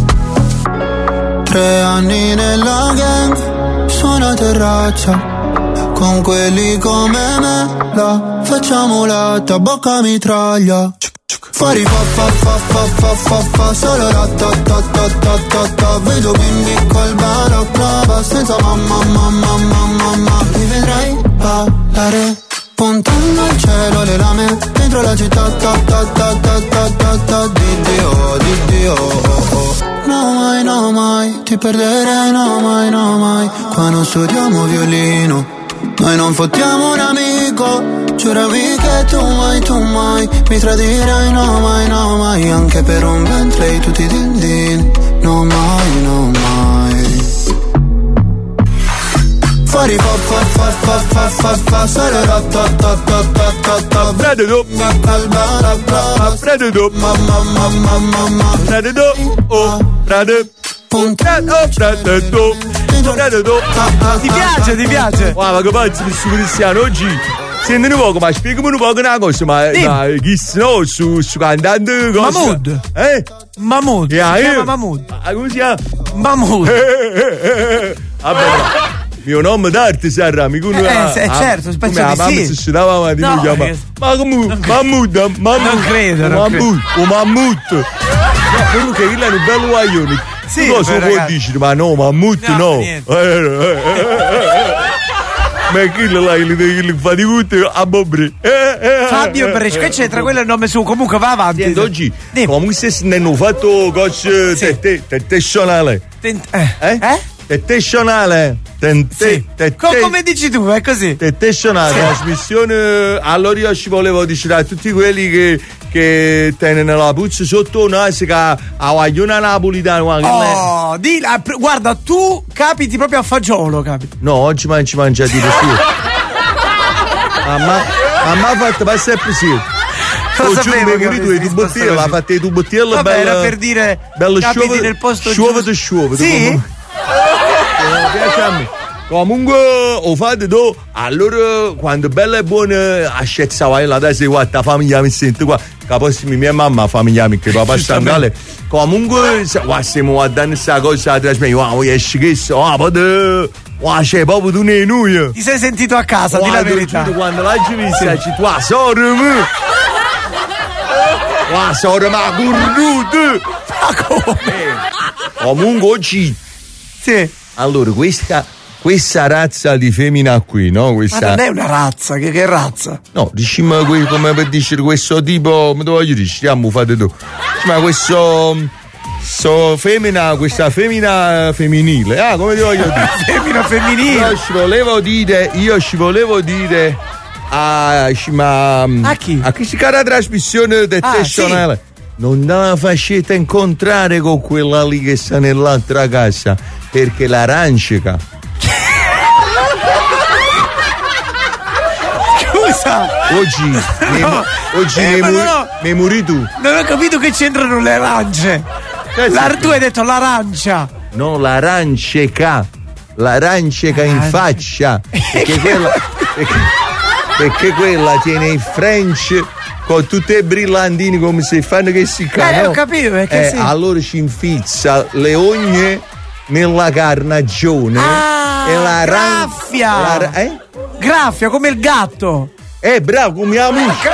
Speaker 19: Tre anni nella gang su una terrazza con quelli come me, la facciamo latta, bocca mitraglia. Fuori fa fa fa fa fa fa fa solo ratatatatata. Vedo bimbi col balaclava senza mamma mamma mamma mamma. Mi vedrai ballare puntando al cielo le lame dentro la città ta ta ta ta ta ta ta. Di Dio, di Dio, oh oh. No mai, no mai, ti perderei, no mai, no mai. Qua non studiamo violino, noi non fottiamo un amico. Giuravi che tu mai, tu mai mi tradirai, no mai, no mai. Anche per un Bentley tutti din din, no mai, no mai. Fuori fa fa fa fa fa fa fa solo ratatatatata.
Speaker 2: Predator, Predator, mamma mamma mamma. Predator, oh Predator.
Speaker 3: Ti piace, ti piace?
Speaker 2: Guarda che pazzo di su Cristiano oggi. Senti un poco, ma spiegami un poco una cosa, ma, ma chi no, su, su cantante cosa?
Speaker 3: Mahmood.
Speaker 2: Eh?
Speaker 3: Mahmood.
Speaker 2: Yeah,
Speaker 3: si
Speaker 2: eh?
Speaker 3: chiama Mahmood.
Speaker 2: Ah, come si chiama?
Speaker 3: Mahmood.
Speaker 2: Eh, eh, eh, Vabbè, mio nome d'arte sarà, mi conosco.
Speaker 3: Eh, se, certo, penso
Speaker 2: come
Speaker 3: di
Speaker 2: la mamma
Speaker 3: sì.
Speaker 2: si dava ma ti
Speaker 3: No,
Speaker 2: chiama.
Speaker 3: che-
Speaker 2: Ma come? Mahmood, Mahmood.
Speaker 3: Non credo, non
Speaker 2: Mahmood, o Mahmood. No, comunque il è un bello guaglione.
Speaker 3: Sì,
Speaker 2: tu cosa
Speaker 3: beh,
Speaker 2: puoi
Speaker 3: ragazzi.
Speaker 2: dire? Ma no, Mahmood
Speaker 3: No,
Speaker 2: no.
Speaker 3: niente.
Speaker 2: Eh, eh, eh, eh. Ma chi là che li fa di tutto a Bobri?
Speaker 3: Fabio Brescia, che c'entra? Quello è il nome suo. Comunque va avanti.
Speaker 2: Senti, oggi come se ne hanno fatto cose tettezionale.
Speaker 3: Tent- eh?
Speaker 2: Eh? Tettezionale. Tente, tette-
Speaker 3: Co- come dici tu, è così.
Speaker 2: Tettezionale,
Speaker 3: Sì.
Speaker 2: trasmissione. Allora io ci volevo dire a tutti quelli che che tengono la puzza sotto naso che a guagliona napolitana.
Speaker 3: Oh, di, ah, pr- guarda, tu capiti proprio a fagiolo, capiti.
Speaker 2: No, oggi mangi mangiati di più. Mamma, mamma ha fatto passare così.
Speaker 3: Lo
Speaker 2: Oggi
Speaker 3: sapevo
Speaker 2: mi
Speaker 3: che
Speaker 2: hai tu
Speaker 3: avresti
Speaker 2: i bottiglie, l'ha fatta i bottiglie
Speaker 3: Vabbè,
Speaker 2: bella.
Speaker 3: era per dire
Speaker 2: bello
Speaker 3: capiti
Speaker 2: sciuove,
Speaker 3: nel posto
Speaker 2: sciuove
Speaker 3: giusto.
Speaker 2: e sciuove.
Speaker 3: Sì?
Speaker 2: Piace a me. Comunque ho fatto tu, allora quando bella e buona ascezzava la testa di quattro famiglia mi sento qua, capossi mia mamma la famiglia mi che papà scandale. Comunque se siamo a dare questa cosa a trasmettere, wow, esci che so, ah, poi wow, c'è proprio tu nei noi.
Speaker 3: Ti sei sentito a casa, di la verità.
Speaker 2: Quando l'hai vista, ci tua sorella. Wow, sorella, ma curruto.
Speaker 3: Ma come?
Speaker 2: Comunque oggi
Speaker 3: Sì.
Speaker 2: Allora, questa, questa razza di femmina qui, no? Questa...
Speaker 3: Ma non è una razza, che, che razza?
Speaker 2: No, diciamo come per dire questo tipo, come voglio dire, stiamo fate tu. Ma questo. So femmina, questa femmina femminile. Ah, come ti voglio dire?
Speaker 3: Femmina femminile.
Speaker 2: Io ci volevo dire, io ci volevo dire a. Ma.
Speaker 3: A chi?
Speaker 2: A chi si cara trasmissione del
Speaker 3: Ah,
Speaker 2: tessionale.
Speaker 3: sì.
Speaker 2: Non la facete incontrare con quella lì che sta nell'altra casa, perché l'arancica.
Speaker 3: Scusa.
Speaker 2: Oggi, ne,
Speaker 3: No.
Speaker 2: oggi
Speaker 3: Eh,
Speaker 2: ne,
Speaker 3: ma
Speaker 2: mu-
Speaker 3: no.
Speaker 2: ne muri tu.
Speaker 3: Non ho capito che c'entrano le arance. La, tu hai detto l'arancia.
Speaker 2: No, l'arancica. L'arancica in faccia. Perché quella, perché, perché quella tiene il French con tutti i brillantini come se fanno che si cade.
Speaker 3: Eh, ho capito, perché
Speaker 2: eh,
Speaker 3: sì.
Speaker 2: Allora ci infizza le ogne nella carnagione.
Speaker 3: Ah,
Speaker 2: e la ran-
Speaker 3: graffia.
Speaker 2: la ra- eh?
Speaker 3: Graffia, come il gatto.
Speaker 2: Eh, bravo, come la musca.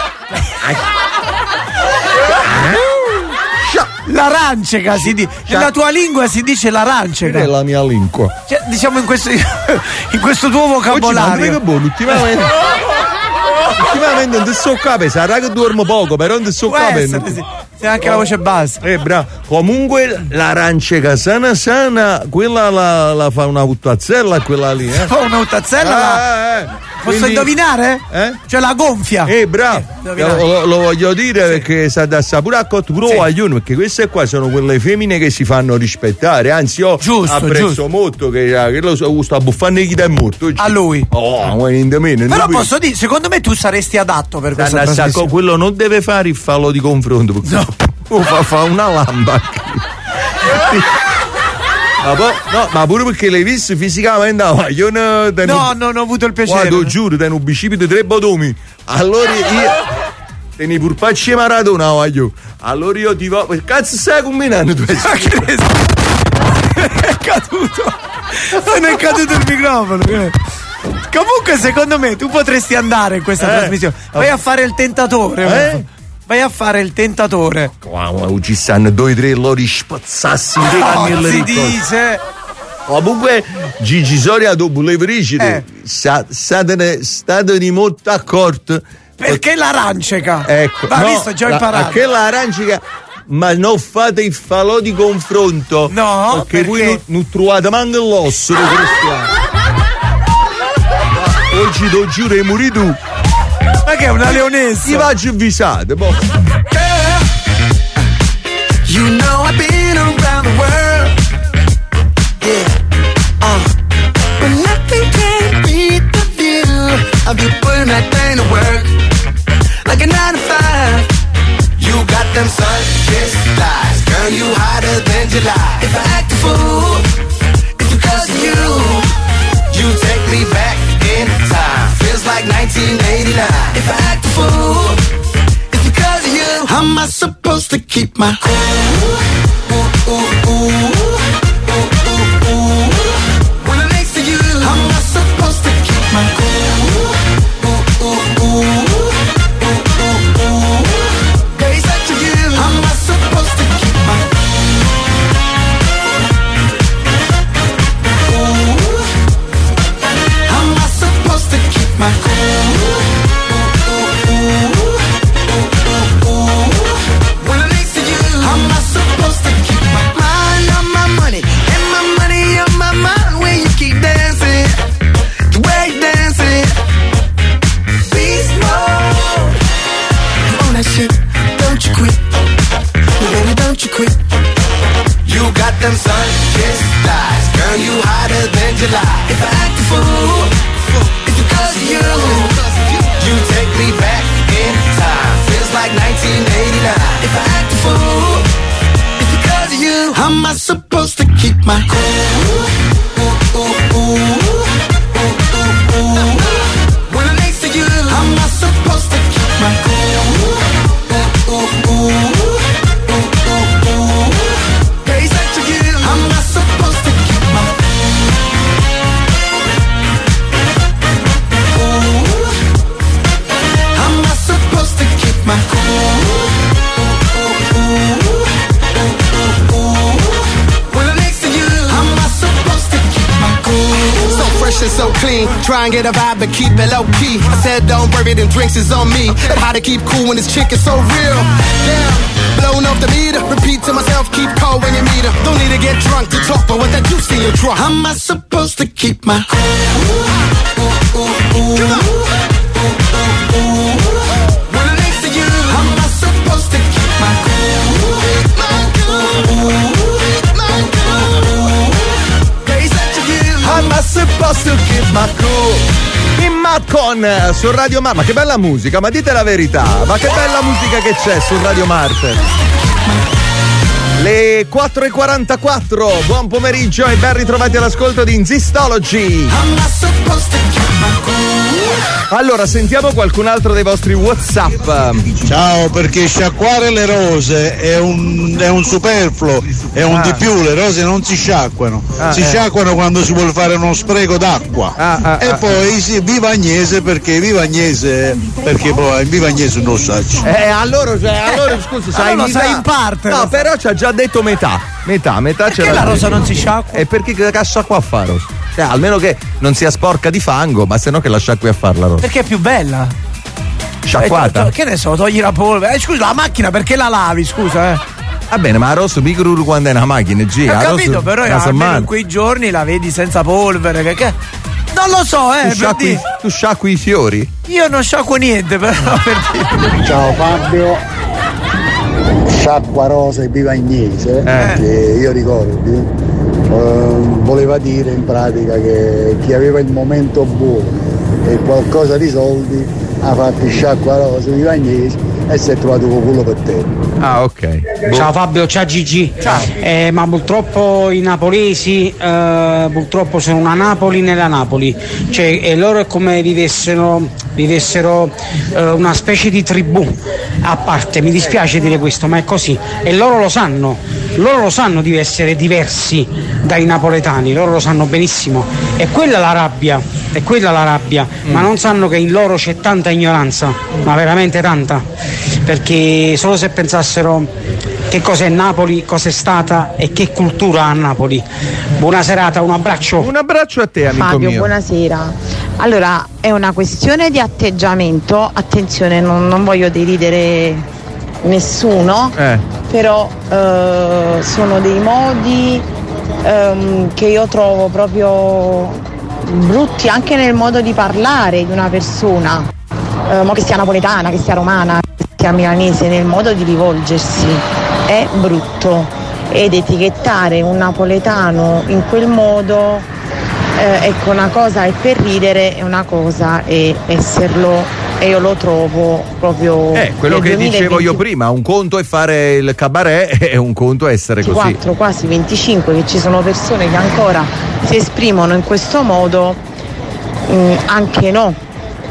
Speaker 3: L'arancica si dice. Nella tua lingua si dice l'arancica.
Speaker 2: È la mia lingua.
Speaker 3: Cioè, diciamo in questo, in questo tuo
Speaker 2: Oggi
Speaker 3: vocabolario.
Speaker 2: che buono, ultimamente. ultimamente non ti so capire, sarà che dormo poco, però non ti so
Speaker 3: Può
Speaker 2: capire.
Speaker 3: essere, sì. C'è anche la voce bassa.
Speaker 2: Eh, bravo. Comunque l'arancica sana sana, quella la, la fa una uttazzella, quella lì, eh.
Speaker 3: Fa una uttazzella?
Speaker 2: Ah, eh.
Speaker 3: Posso
Speaker 2: Quindi-
Speaker 3: indovinare?
Speaker 2: Eh?
Speaker 3: Cioè la gonfia.
Speaker 2: Eh, bravo.
Speaker 3: indovinare.
Speaker 2: lo, lo voglio dire perché sa da sapore a cotto pure
Speaker 3: Sì.
Speaker 2: guaglione, perché queste qua sono quelle femmine che si fanno rispettare, anzi io
Speaker 3: Giusto,
Speaker 2: apprezzo
Speaker 3: giusto.
Speaker 2: molto che, che lo so, sta buffando chi è morto oggi.
Speaker 3: A lui.
Speaker 2: Oh, ma niente meno.
Speaker 3: Però
Speaker 2: non
Speaker 3: posso dire, secondo me tu saresti adatto per questa
Speaker 2: Sanna, sacco,
Speaker 3: trasmissione.
Speaker 2: quello non deve fare il fallo di confronto perché
Speaker 3: No.
Speaker 2: oh, fa, fa una lamba. ma, poi, no, ma pure perché l'hai visto fisicamente no, io ne,
Speaker 3: No, non ho avuto il piacere.
Speaker 2: guarda, giuro, te un bicipite tre botomi. Allora io te ne purpacci e Maradona voglio. Allora io ti va. Che cazzo stai combinando tu?
Speaker 3: È caduto. Non è caduto il microfono. eh. Comunque, secondo me, tu potresti andare in questa
Speaker 2: Eh.
Speaker 3: trasmissione. Vai a fare il tentatore.
Speaker 2: Eh?
Speaker 3: Vai a fare il tentatore.
Speaker 2: Wow, ci stanno due tre loro spazzassi in dei
Speaker 3: Oh,
Speaker 2: cannelle
Speaker 3: si
Speaker 2: riccolte.
Speaker 3: dice.
Speaker 2: Comunque Gigi Soria dopo le frigide
Speaker 3: Eh.
Speaker 2: sta- state state molto accorti.
Speaker 3: Perché l'arancica?
Speaker 2: Ecco,
Speaker 3: Ma
Speaker 2: no,
Speaker 3: visto, già ho
Speaker 2: la-
Speaker 3: imparato.
Speaker 2: Che l'arancica, ma non fate il falò di confronto.
Speaker 3: No,
Speaker 2: perché, voi
Speaker 3: perché?
Speaker 2: non, non trovate manco l'osso dei cristiani. Oggi lo giuro e muri tu.
Speaker 3: Ma che è una leonessa?
Speaker 2: Ti faccio avvisate, boh.
Speaker 15: You know I've been around the world. Yeah. Uh. But nothing can beat the feel of you putting that thing to work. Like a nine to five. You got them sun-kissed thighs. Girl, you hotter than July. If I act a fool, it's because of you. You take me back in time. Feels like nineteen eighty-nine. If I act a fool, it's because of you. How am I supposed to keep my cool? Ooh, ooh, ooh, ooh, ooh, ooh. When I'm next to you, how am I supposed to keep my cool? Ooh, ooh, ooh, ooh, ooh, ooh. Girl, you're such a you. How am I supposed to keep my cool? How am I supposed to keep my cool? When I'm next to you, how am I supposed to keep my mind on my money and my money on my mind? When you keep dancing, the way you dancing, beast mode. On that shit, don't you quit, no, baby, don't you quit. You got them sun-kissed thighs, girl, you hotter than July. If I act a fool, it's because of you. You take me back in time. Feels like nineteen eighty-nine. If I act a fool, it's because of you. How am I supposed to keep my cool? Ooh, ooh, ooh, ooh, ooh, ooh. When I'm next to you, how am I supposed to keep my cool? Ooh, ooh, ooh, ooh, ooh, ooh. Girl, you're such a you. How am I supposed to keep my cool? How am I supposed to keep my cool? When I'm next to you, how am I
Speaker 20: clean. Try and get a vibe, but keep it low key. I said, don't worry, them drinks is on me. But how to keep cool when this chick is so real. Damn, blowing off the meter. Repeat to myself, keep cold when you meet her. Don't need to get drunk to talk, but what that juice in your trunk. How am I supposed to keep my cool? Ooh, ooh, ooh, ooh. When I'm next to you, how am I supposed to keep my cool? My cool, my cool. Gaze at you.
Speaker 2: How am I supposed to keep my cool? In Matcon su Radio Marte. Ma che bella musica, ma dite la verità. Ma che bella musica che c'è su Radio Marte. Le quattro e quarantaquattro, buon pomeriggio e ben ritrovati all'ascolto di Zistology. Allora, sentiamo qualcun altro dei vostri WhatsApp.
Speaker 14: Ciao, perché sciacquare le rose è un, è un superfluo, è un
Speaker 2: Ah.
Speaker 14: di più, le rose non si sciacquano,
Speaker 2: Ah,
Speaker 14: si
Speaker 2: eh.
Speaker 14: sciacquano quando si vuole fare uno spreco d'acqua.
Speaker 2: Ah, ah,
Speaker 14: e
Speaker 2: ah,
Speaker 14: poi sì, viva Agnese, perché viva Agnese, perché poi viva Agnese non lo sa.
Speaker 2: Eh, allora, cioè, allora scusa, sai
Speaker 3: Allora lo
Speaker 2: metà.
Speaker 3: sai in parte,
Speaker 2: No,
Speaker 3: lo sai.
Speaker 2: però ci ha già detto metà. Metà, metà
Speaker 3: Perché
Speaker 2: c'era.
Speaker 3: la rosa non si sciacqua?
Speaker 2: E perché che cazzo qua a fare? Rosa? Cioè, almeno che non sia sporca di fango, ma se no che la sciacqui a farla, Rosa.
Speaker 3: Perché è più bella.
Speaker 2: Sciacquata.
Speaker 3: Eh, to- to- che ne so, togli la polvere. Eh, scusa, la macchina perché la lavi, scusa, eh.
Speaker 2: Va bene, ma a Rosso Bigru quando è una macchina, G.
Speaker 3: Ho
Speaker 2: a
Speaker 3: capito,
Speaker 2: Rosso-
Speaker 3: però
Speaker 2: una
Speaker 3: almeno
Speaker 2: settimana.
Speaker 3: in quei giorni la vedi senza polvere. Che, che... Non lo so, eh.
Speaker 2: Tu
Speaker 3: per
Speaker 2: sciacqui,
Speaker 3: dire.
Speaker 2: tu sciacqui i fiori?
Speaker 3: Io non sciacquo niente, però per dire.
Speaker 21: Ciao Fabio, sciacqua rosa e viva Agnese,
Speaker 2: Eh.
Speaker 21: che io ricordi, eh, voleva dire in pratica che chi aveva il momento buono e qualcosa di soldi ha fatto sciacqua rosa e viva Agnese e si è trovato con quello per te.
Speaker 2: Ah, ok.
Speaker 22: Ciao Fabio, ciao Gigi.
Speaker 3: Ciao.
Speaker 22: Eh, ma purtroppo i napolesi eh, purtroppo sono una Napoli nella Napoli, cioè e loro è come vivessero, vivessero eh, una specie di tribù a parte, mi dispiace dire questo, ma è così e loro lo sanno, loro lo sanno di essere diversi dai napoletani, loro lo sanno benissimo, è quella la rabbia, è quella la rabbia, mm. ma non sanno che in loro c'è tanta ignoranza, ma veramente tanta, perché solo se pensassero che cos'è Napoli, cos'è stata e che cultura ha Napoli. Buona serata, un abbraccio.
Speaker 2: Un abbraccio a te, amico
Speaker 23: Fabio,
Speaker 2: mio.
Speaker 23: buonasera. Allora, è una questione di atteggiamento, attenzione, non, non voglio deridere nessuno,
Speaker 2: Eh.
Speaker 23: però eh, sono dei modi ehm, che io trovo proprio brutti anche nel modo di parlare di una persona, eh, mo che sia napoletana, che sia romana, che sia milanese, nel modo di rivolgersi è brutto, ed etichettare un napoletano in quel modo, eh, ecco, una cosa è per ridere e una cosa è esserlo, e io lo trovo proprio
Speaker 2: Eh, quello
Speaker 23: nel
Speaker 2: che dicevo io prima, un conto è fare il cabaret e un conto è essere così.
Speaker 23: ventiquattro, quasi venticinque, che ci sono persone che ancora si esprimono in questo modo, mh, anche no.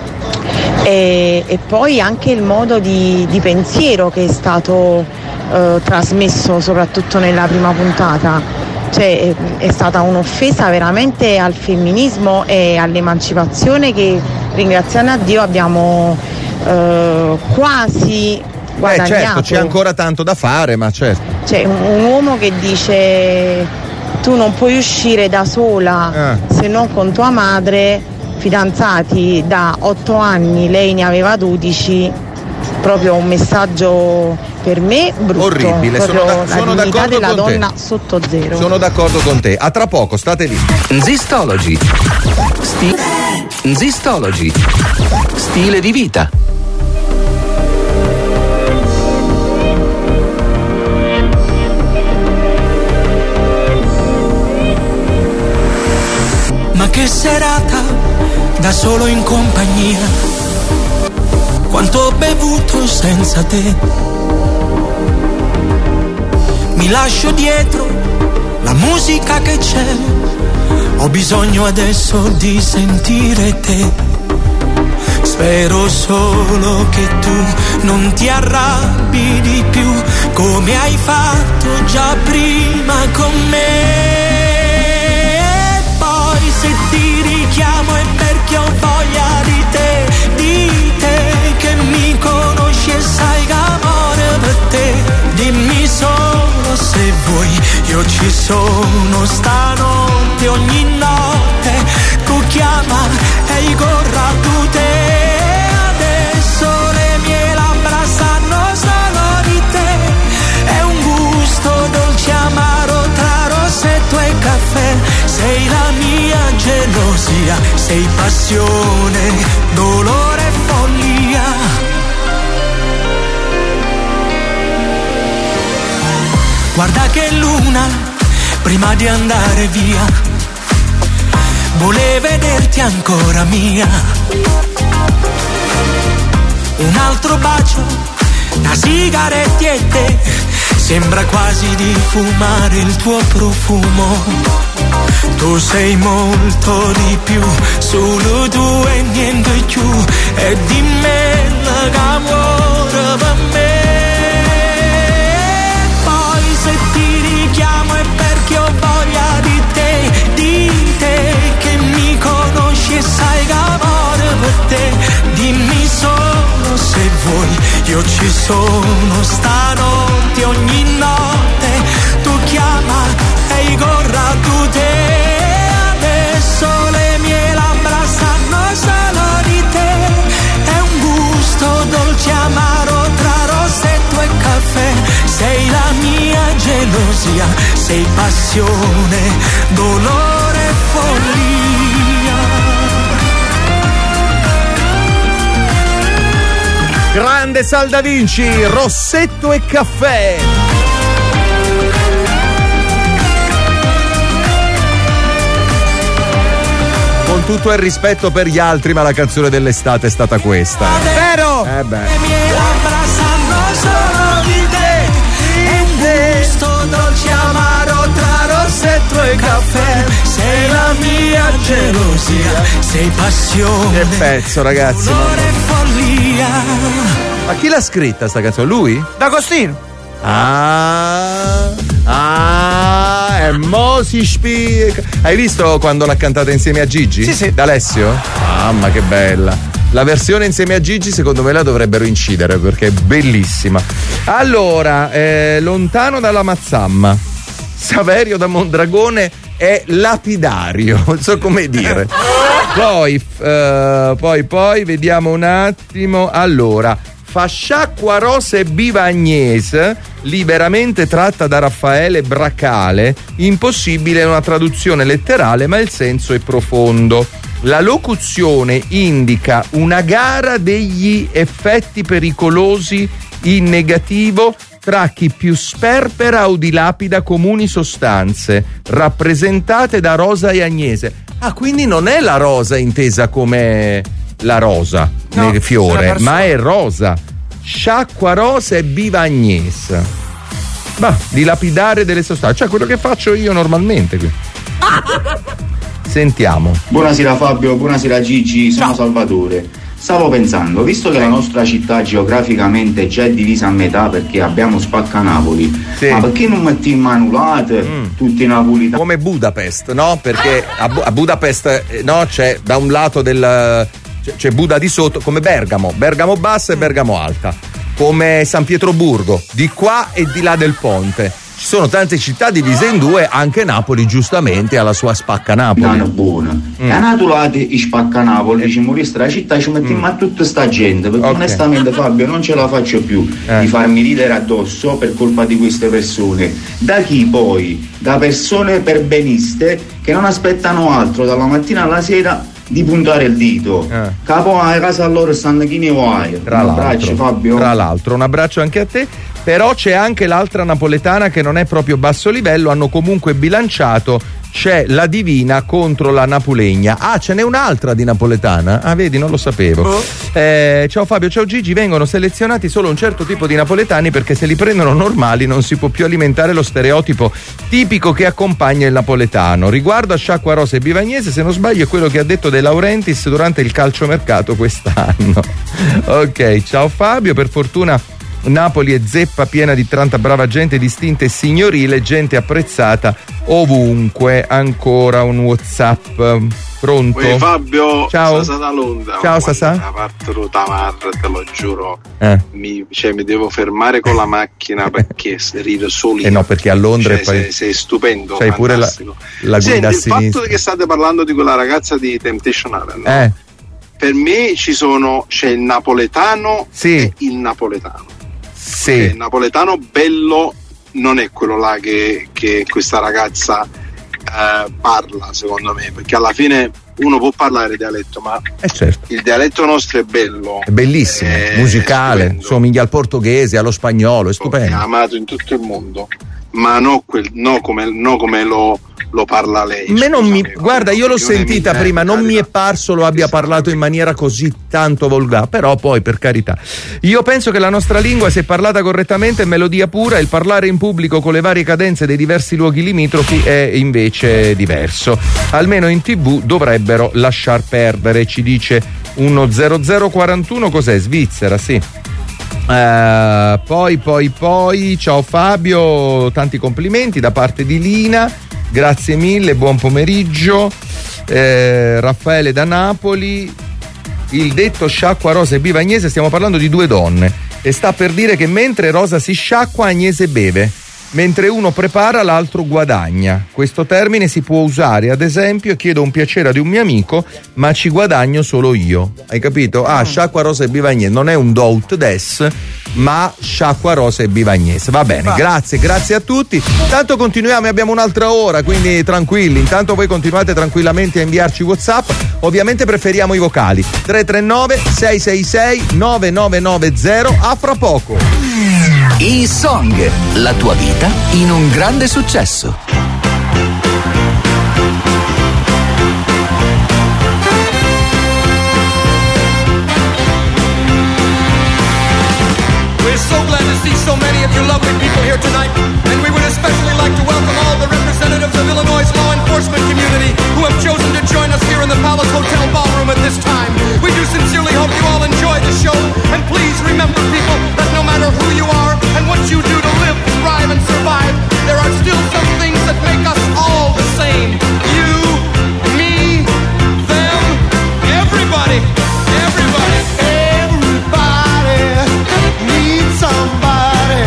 Speaker 23: E, e poi anche il modo di, di pensiero che è stato eh, trasmesso soprattutto nella prima puntata, cioè è, è stata un'offesa veramente al femminismo e all'emancipazione che, ringraziando a Dio, abbiamo eh, quasi
Speaker 2: Eh
Speaker 23: guadagnato.
Speaker 2: certo, c'è ancora tanto da fare, ma certo.
Speaker 23: Cioè un, un uomo che dice tu non puoi uscire da sola
Speaker 2: Eh.
Speaker 23: se non con tua madre, fidanzati da otto anni, lei ne aveva dodici, proprio un messaggio per me brutto.
Speaker 2: Orribile, sono
Speaker 23: proprio
Speaker 2: da-
Speaker 23: la
Speaker 2: sono
Speaker 23: dignità
Speaker 2: d'accordo
Speaker 23: della
Speaker 2: con te.
Speaker 23: donna sotto zero.
Speaker 2: Sono d'accordo con te. A tra poco, state lì.
Speaker 1: Zistology. Sti- Zistology. Stile di vita.
Speaker 15: Ma che serata da solo in compagnia, quanto ho bevuto senza te. Mi lascio dietro la musica che c'è, ho bisogno adesso di sentire te. Spero solo che tu non ti arrabbi di più, come hai fatto già prima con me. Se ti richiamo è perché ho voglia di te, di te che mi conosci e sai che amore per te. Dimmi solo se vuoi io ci sono stanotte, ogni notte tu chiama e i corra tu te. Adesso le mie labbra sanno solo di te, è un gusto dolce amaro tra rossetto e caffè. Sei la mia gelosia, sei passione, dolore e follia. Guarda che luna, prima di andare via, vuole vederti ancora mia. Un altro bacio, da sigaretti e te, sembra quasi di fumare il tuo profumo. Tu sei molto di più, solo tu e niente più, e di me l'amore per me. Poi se ti richiamo è perché ho voglia di te, di te che mi conosci e sai che amore per te. Dimmi solo se vuoi, io ci sono stanotte, ogni notte tu chiama e i corra tu te. Adesso le mie labbra sanno solo di te, è un gusto dolce amaro tra rossetto e caffè. Sei la mia gelosia, sei passione, dolore e follia.
Speaker 2: Grande Sal Da Vinci, rossetto e caffè. Con tutto il rispetto per gli altri, ma la canzone dell'estate è stata questa.
Speaker 3: Vero?
Speaker 2: Eh beh.
Speaker 15: Le mie labbra sanno solo di te, è un gusto dolce amaro tra rossetto e caffè. Sei la mia gelosia, sei passione,
Speaker 2: che pezzo, ragazzi.
Speaker 15: dolore e follia.
Speaker 2: Ma chi l'ha scritta sta canzone? Lui?
Speaker 3: D'Agostino.
Speaker 2: Ah, ah, e mo si spiega. Hai visto quando l'ha cantata insieme a Gigi?
Speaker 3: Sì, sì.
Speaker 2: D'Alessio? Mamma che bella. La versione insieme a Gigi secondo me la dovrebbero incidere perché è bellissima. Allora, eh, lontano dalla Mazzamma, Saverio da Mondragone è lapidario, non so come dire. Poi, eh, poi, poi, vediamo un attimo. Allora, Fasciacqua Rosa e Bivagnese, liberamente tratta da Raffaele Bracale. Impossibile è una traduzione letterale, ma il senso è profondo. La locuzione indica una gara degli effetti pericolosi in negativo tra chi più sperpera o dilapida comuni sostanze, rappresentate da Rosa e Agnese. Ah, quindi non è la rosa intesa come la rosa,
Speaker 3: no,
Speaker 2: nel fiore, ma è rosa. Sciacqua Rosa e Bivagnese. Bah, dilapidare delle sostanze, cioè quello che faccio io normalmente qui. Sentiamo.
Speaker 4: Buonasera Fabio, buonasera Gigi, sono Salvatore. Stavo pensando, visto che la nostra città geograficamente già è divisa a metà perché abbiamo Spaccanapoli, sì, ma perché non metti in manulate mm. tutti i napolitani?
Speaker 2: Come Budapest, no? Perché a, Bu- a Budapest no, c'è da un lato del c'è, c'è Buda di sotto, come Bergamo, Bergamo bassa e Bergamo alta, come San Pietroburgo, di qua e di là del ponte. Ci sono tante città divise in due, anche Napoli giustamente ha la sua Spaccanapoli.
Speaker 4: No, no, buona. Mm. E a Natulati Spaccanapoli, ci moriste la città, ci mettiamo mm. a tutta sta gente, perché okay. onestamente Fabio non ce la faccio più eh. di farmi ridere addosso per colpa di queste persone. Da chi poi? Da persone perbeniste che non aspettano altro dalla mattina alla sera di puntare il dito. Eh. Capo a casa a loro stanno chi ne vuoi.
Speaker 2: Tra
Speaker 4: un
Speaker 2: l'altro,
Speaker 4: abbraccio Fabio.
Speaker 2: Tra l'altro, un abbraccio anche a te. Però c'è anche l'altra napoletana che non è proprio basso livello, hanno comunque bilanciato, c'è la Divina contro la Napolegna. Ah, ce n'è un'altra di napoletana? Ah, vedi, non lo sapevo. Oh. Eh, ciao Fabio, ciao Gigi, vengono selezionati solo un certo tipo di napoletani perché se li prendono normali non si può più alimentare lo stereotipo tipico che accompagna il napoletano. Riguardo a Sciacqua Rosa e Bivagnese, se non sbaglio è quello che ha detto De Laurentiis durante il calciomercato quest'anno. Ok, ciao Fabio, per fortuna Napoli è zeppa piena di tanta brava gente distinta e signorile, gente apprezzata ovunque. Ancora un WhatsApp. Pronto?
Speaker 5: Uè, Fabio,
Speaker 2: ciao.
Speaker 5: Sasà da Londra.
Speaker 2: Ciao Sasà.
Speaker 5: A parte Rotamar, te lo giuro,
Speaker 2: eh.
Speaker 5: mi, cioè, mi devo fermare con la macchina perché rido solo io.
Speaker 2: Eh no, perché a Londra
Speaker 5: cioè, sei, sei stupendo.
Speaker 2: C'hai pure la, la guida
Speaker 5: Senti,
Speaker 2: a
Speaker 5: il
Speaker 2: sinistra.
Speaker 5: fatto che state parlando di quella ragazza di Temptation Island, no?
Speaker 2: Eh.
Speaker 5: Per me ci sono, c'è il napoletano
Speaker 2: sì.
Speaker 5: e il napoletano.
Speaker 2: Sì.
Speaker 5: Okay, il napoletano bello non è quello là che, che questa ragazza eh, parla, secondo me, perché alla fine uno può parlare dialetto, ma
Speaker 2: eh certo.
Speaker 5: il dialetto nostro è bello,
Speaker 2: è bellissimo,
Speaker 5: è
Speaker 2: musicale,
Speaker 5: stupendo.
Speaker 2: Somiglia al portoghese, allo spagnolo, è stupendo,
Speaker 5: è amato in tutto il mondo, ma no, quel, no come, no come lo, lo parla lei.
Speaker 2: Me non mi,
Speaker 5: Scusami,
Speaker 2: guarda, io l'ho sentita prima, non mi è parso lo abbia parlato in maniera così tanto volgare, però poi per carità, io penso che la nostra lingua, se parlata correttamente, è melodia pura, il parlare in pubblico con le varie cadenze dei diversi luoghi limitrofi è invece diverso, almeno in tv dovrebbero lasciar perdere, ci dice uno zero zero quarantuno, cos'è? Svizzera, sì. Uh, poi poi poi ciao Fabio, tanti complimenti da parte di Lina, grazie mille, buon pomeriggio. eh, Raffaele da Napoli, il detto sciacqua Rosa e biva Agnese, stiamo parlando di due donne e sta per dire che mentre Rosa si sciacqua Agnese beve, mentre uno prepara l'altro guadagna. Questo termine si può usare ad esempio chiedo un piacere ad un mio amico ma ci guadagno solo io, hai capito? Ah, sciacqua Rosa e biva Agnese non è un dout des ma sciacqua Rosa e biva Agnese, va bene, grazie, grazie a tutti, tanto continuiamo e abbiamo un'altra ora, quindi tranquilli, intanto voi continuate tranquillamente a inviarci WhatsApp, ovviamente preferiamo i vocali tre tre nove sei sei sei nove nove nove zero. A fra poco.
Speaker 1: E-Song, la tua vita in un grande successo.
Speaker 6: We're so glad to see so many of you lovely people here tonight, and we would especially like to welcome all the representatives of Illinois' law enforcement community who have chosen to join us here in the Palace Hotel Ballroom at this time. We do sincerely hope you all enjoy the show, and please remember, people, that no matter who you are and what you do to live, thrive, and survive, there are still some things that make us all the same. You, me, them, everybody, everybody, everybody needs somebody.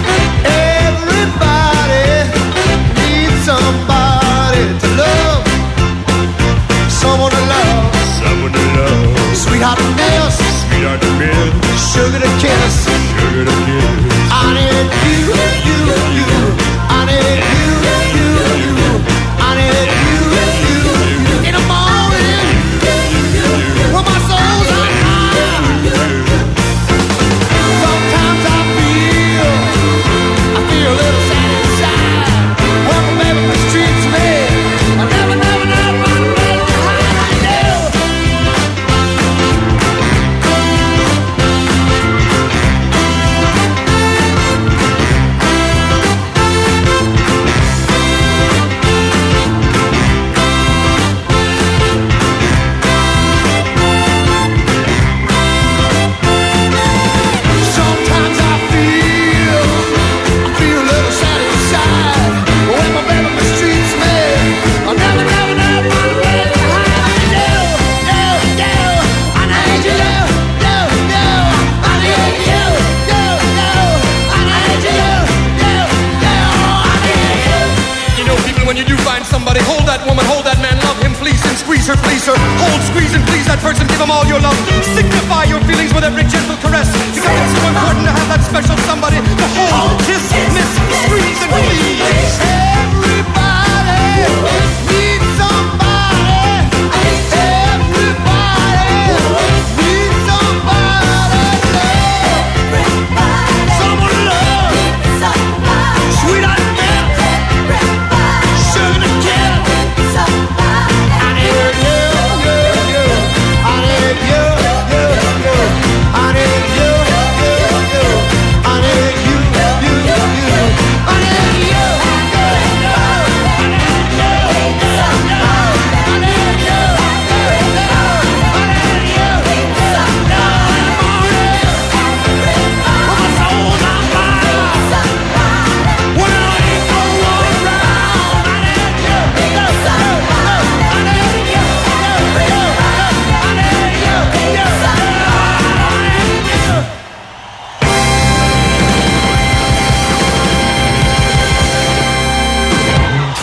Speaker 6: Everybody needs somebody to love, someone to love, someone to love. Sweetheart to miss, sweetheart to miss, sugar to kiss, sugar to kiss. I need you, you, you. I need you, you, you. I need you, you, you. In the morning, when my soul's on fire. Sometimes I feel, I feel a little sad inside. When my baby mistreats me, I never, never, never want to make it high. Sometimes I feel, I feel a little sad inside. When my baby mistreats me, I never, never, never want to make it high. No, no, no, I need you, no, no, no, I need you, no, no, I need you, no, no, I need you. You know, people, when you do find somebody, hold that woman, hold that man, love him, please, and squeeze her, please her. Hold, squeeze, and please that person, give him all your love. Signify your feelings with every gentle caress. Because it's so important to have that special somebody to hold, kiss, miss, squeeze, and please. Everybody needs somebody. Everybody needs somebody to love. Someone to love. Sweetheart to miss. Sugar to kiss. I need you, you, you. I need you, you, you. I need you, you, you. I need you, you, you. I need you, you, you.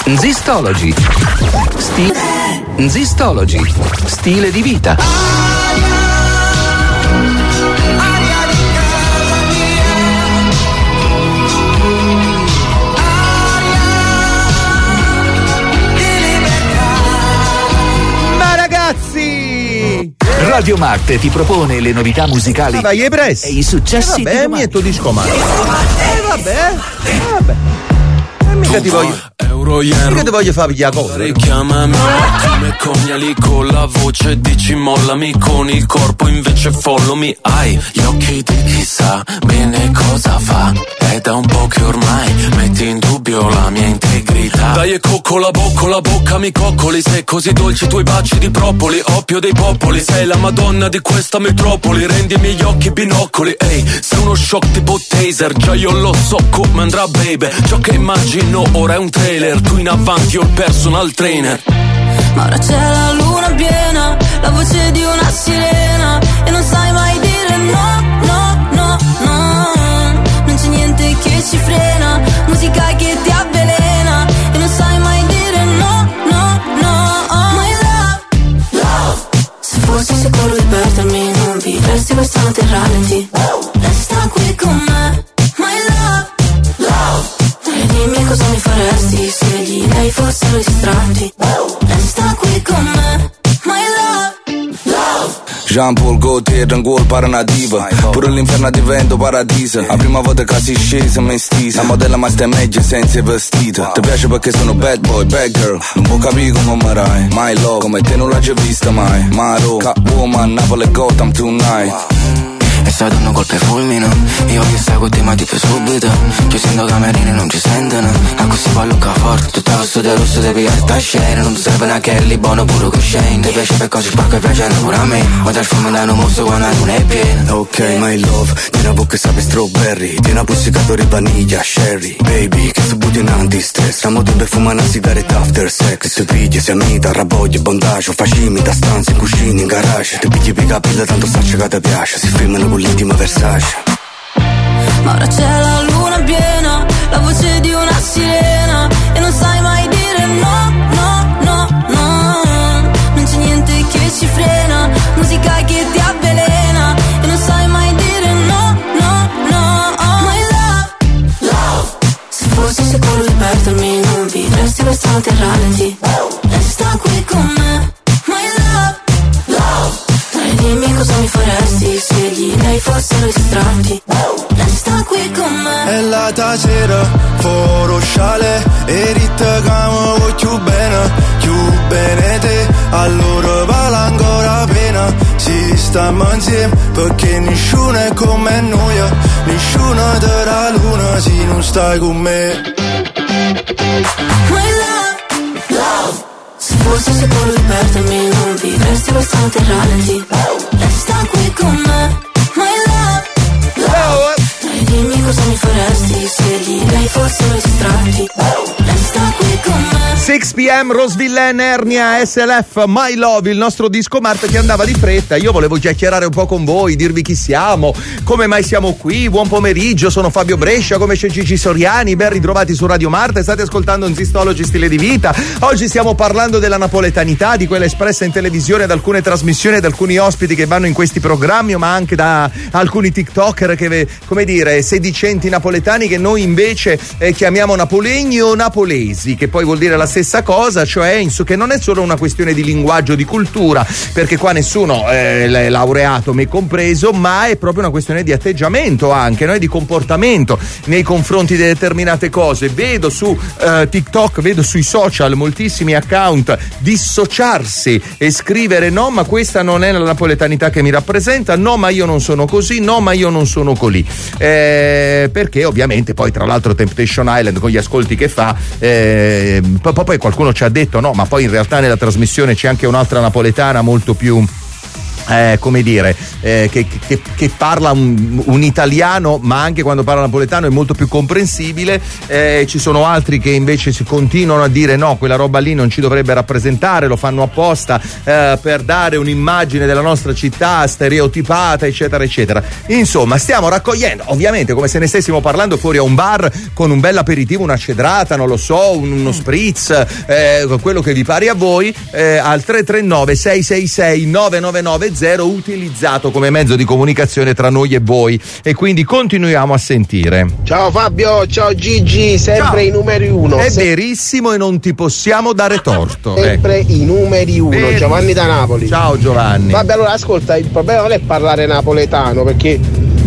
Speaker 1: Zistology. Sti- Zistology. Stile di vita.
Speaker 2: Ma ragazzi!
Speaker 1: Radio Marte ti propone le novità musicali
Speaker 2: ah, vai,
Speaker 1: e i successi
Speaker 2: eh vabbè,
Speaker 1: di
Speaker 2: mi è tuo disco male. Eh vabbè, eh vabbè. E mica ti voglio. Mica ti voglio fare via cosa.
Speaker 8: Richiamami come cognali con la voce, dici mollami con il corpo, invece follomi. Hai gli occhi di chi sa bene cosa fa. È da un po' che ormai metti in dubbio la mia integrità. Dai e coccola boccola, bocca mi coccoli. Sei così dolci i tuoi baci di propoli, oppio dei popoli. Sei la madonna di questa metropoli, rendimi gli occhi binocoli. Ehi, sei uno shock tipo taser, già io lo so come andrà baby. Ciò che immagino ora è un trailer, tu in avanti ho il personal trainer.
Speaker 15: Ma ora c'è la luna piena, la voce di una sirena, e non sai mai dire no, no, no, no. Non c'è niente che ci frena, musica che ti avvelena, e non sai mai dire no, no, no. Oh. My love, love. Se fossi sicuro di perdermi, non vivresti questa notte al rallenti. Resta qui con me, my love, love. E dimmi cosa mi faresti se gli dei fossero distratti. Resta qui con me, my love, love.
Speaker 9: Jean-Paul Gaultier, Rangol, Paranativa. Pure l'inferno divento paradiso. La prima volta che si scesa mi stisa. La modella ma stai meglio senza vestito. Ti piace perché sono bad boy, bad girl. Non può capire come mi rai. My love, come te non l'ho già vista mai. Maro, Catwoman, Napoli, Gotham tonight.
Speaker 10: E stai dando colpe fulmino. Io che seguo te ma ti fai subito. Chiusendo camerini non ci sentono. A questo poi Luca forte. Tutta rosso de rosso devi pigliare scena. Non ti serve neanche il buono pure con Shane. Ti piace per cose sporche e piacendo pure a me. Oggi al fumo da un mosso quando la luna è piena.
Speaker 9: Ok my love, tieni una bocca e sape strawberry. Tieni una pussicatore vaniglia, sherry. Baby, che se butti in anti-stress. Stiamo due per fumare una sigaretta after sex. Se ti pigli, si amita, rabboglia, bondage. Facimi da stanza, in cucina, in garage. Ti pigli per capire tanto sta che ti piace. Si filmano con l'intimo Versace.
Speaker 15: Ma ora c'è la luna piena, la voce di una sirena, e non sai mai dire no, no, no, no. Non c'è niente che ci frena, musica che ti avvelena, e non sai mai dire no, no, no. Oh. My love, love. Se fossi sicuro di perdermi, non vivresti questa notte al rallenti. Resta qui con me, my love, love. E dimmi cosa mi faresti se gli dei fossero distratti. Resta qui con me.
Speaker 21: E la sera fuori sciale e ritta che mi voglio bene, più bene te, allora vale ancora pena. Si stiamo insieme perché nessuno è come noi, nessuno della luna se non stai con me.
Speaker 15: My love, love. Se fossi sicuro di perdermi, non vivresti questa notte al rallenti. Resta qui con me, my love, love. E dimmi cosa mi faresti se gli dei fossero distratti. Resta qui con me.
Speaker 2: sei p m Roseville, Ernia, S L F, My Love, il nostro disco Marte che andava di fretta. Io volevo chiacchierare un po' con voi, dirvi chi siamo, come mai siamo qui. Buon pomeriggio, sono Fabio Brescia, come c'è Gigi Soriani, ben ritrovati su Radio Marte, state ascoltando Zistology Stile di Vita. Oggi stiamo parlando della napoletanità, di quella espressa in televisione da alcune trasmissioni, da alcuni ospiti che vanno in questi programmi, ma anche da alcuni TikToker che, come dire, sedicenti napoletani che noi invece eh, chiamiamo napolegni o napolesi, che poi vuol dire la stessa cosa, cioè che non è solo una questione di linguaggio, di cultura, perché qua nessuno eh, è laureato, me compreso, ma è proprio una questione di atteggiamento anche, no? Di comportamento nei confronti di determinate cose. Vedo su eh, TikTok, vedo sui social moltissimi account dissociarsi e scrivere no ma questa non è la napoletanità che mi rappresenta, no ma io non sono così, no ma io non sono colì, eh, perché ovviamente poi tra l'altro Temptation Island con gli ascolti che fa eh, poi, poi qualcuno ci ha detto no ma poi in realtà nella trasmissione c'è anche un'altra napoletana molto più Eh, come dire, eh, che, che, che parla un, un italiano, ma anche quando parla napoletano è molto più comprensibile. Eh, ci sono altri che invece si continuano a dire no, quella roba lì non ci dovrebbe rappresentare, lo fanno apposta eh, per dare un'immagine della nostra città stereotipata, eccetera eccetera. Insomma, stiamo raccogliendo, ovviamente come se ne stessimo parlando fuori a un bar con un bel aperitivo, una cedrata, non lo so, un, uno spritz, eh, quello che vi pare a voi, eh, al tre tre nove sei sei sei nove nove nove zero, utilizzato come mezzo di comunicazione tra noi e voi, e quindi continuiamo a sentire.
Speaker 7: Ciao Fabio, ciao Gigi, sempre ciao. I numeri uno.
Speaker 2: È
Speaker 7: Se...
Speaker 2: verissimo e non ti possiamo dare torto.
Speaker 7: Sempre ecco. I numeri uno. Verissimo. Giovanni da Napoli.
Speaker 2: Ciao Giovanni.
Speaker 7: Vabbè, allora ascolta, il problema non è parlare napoletano, perché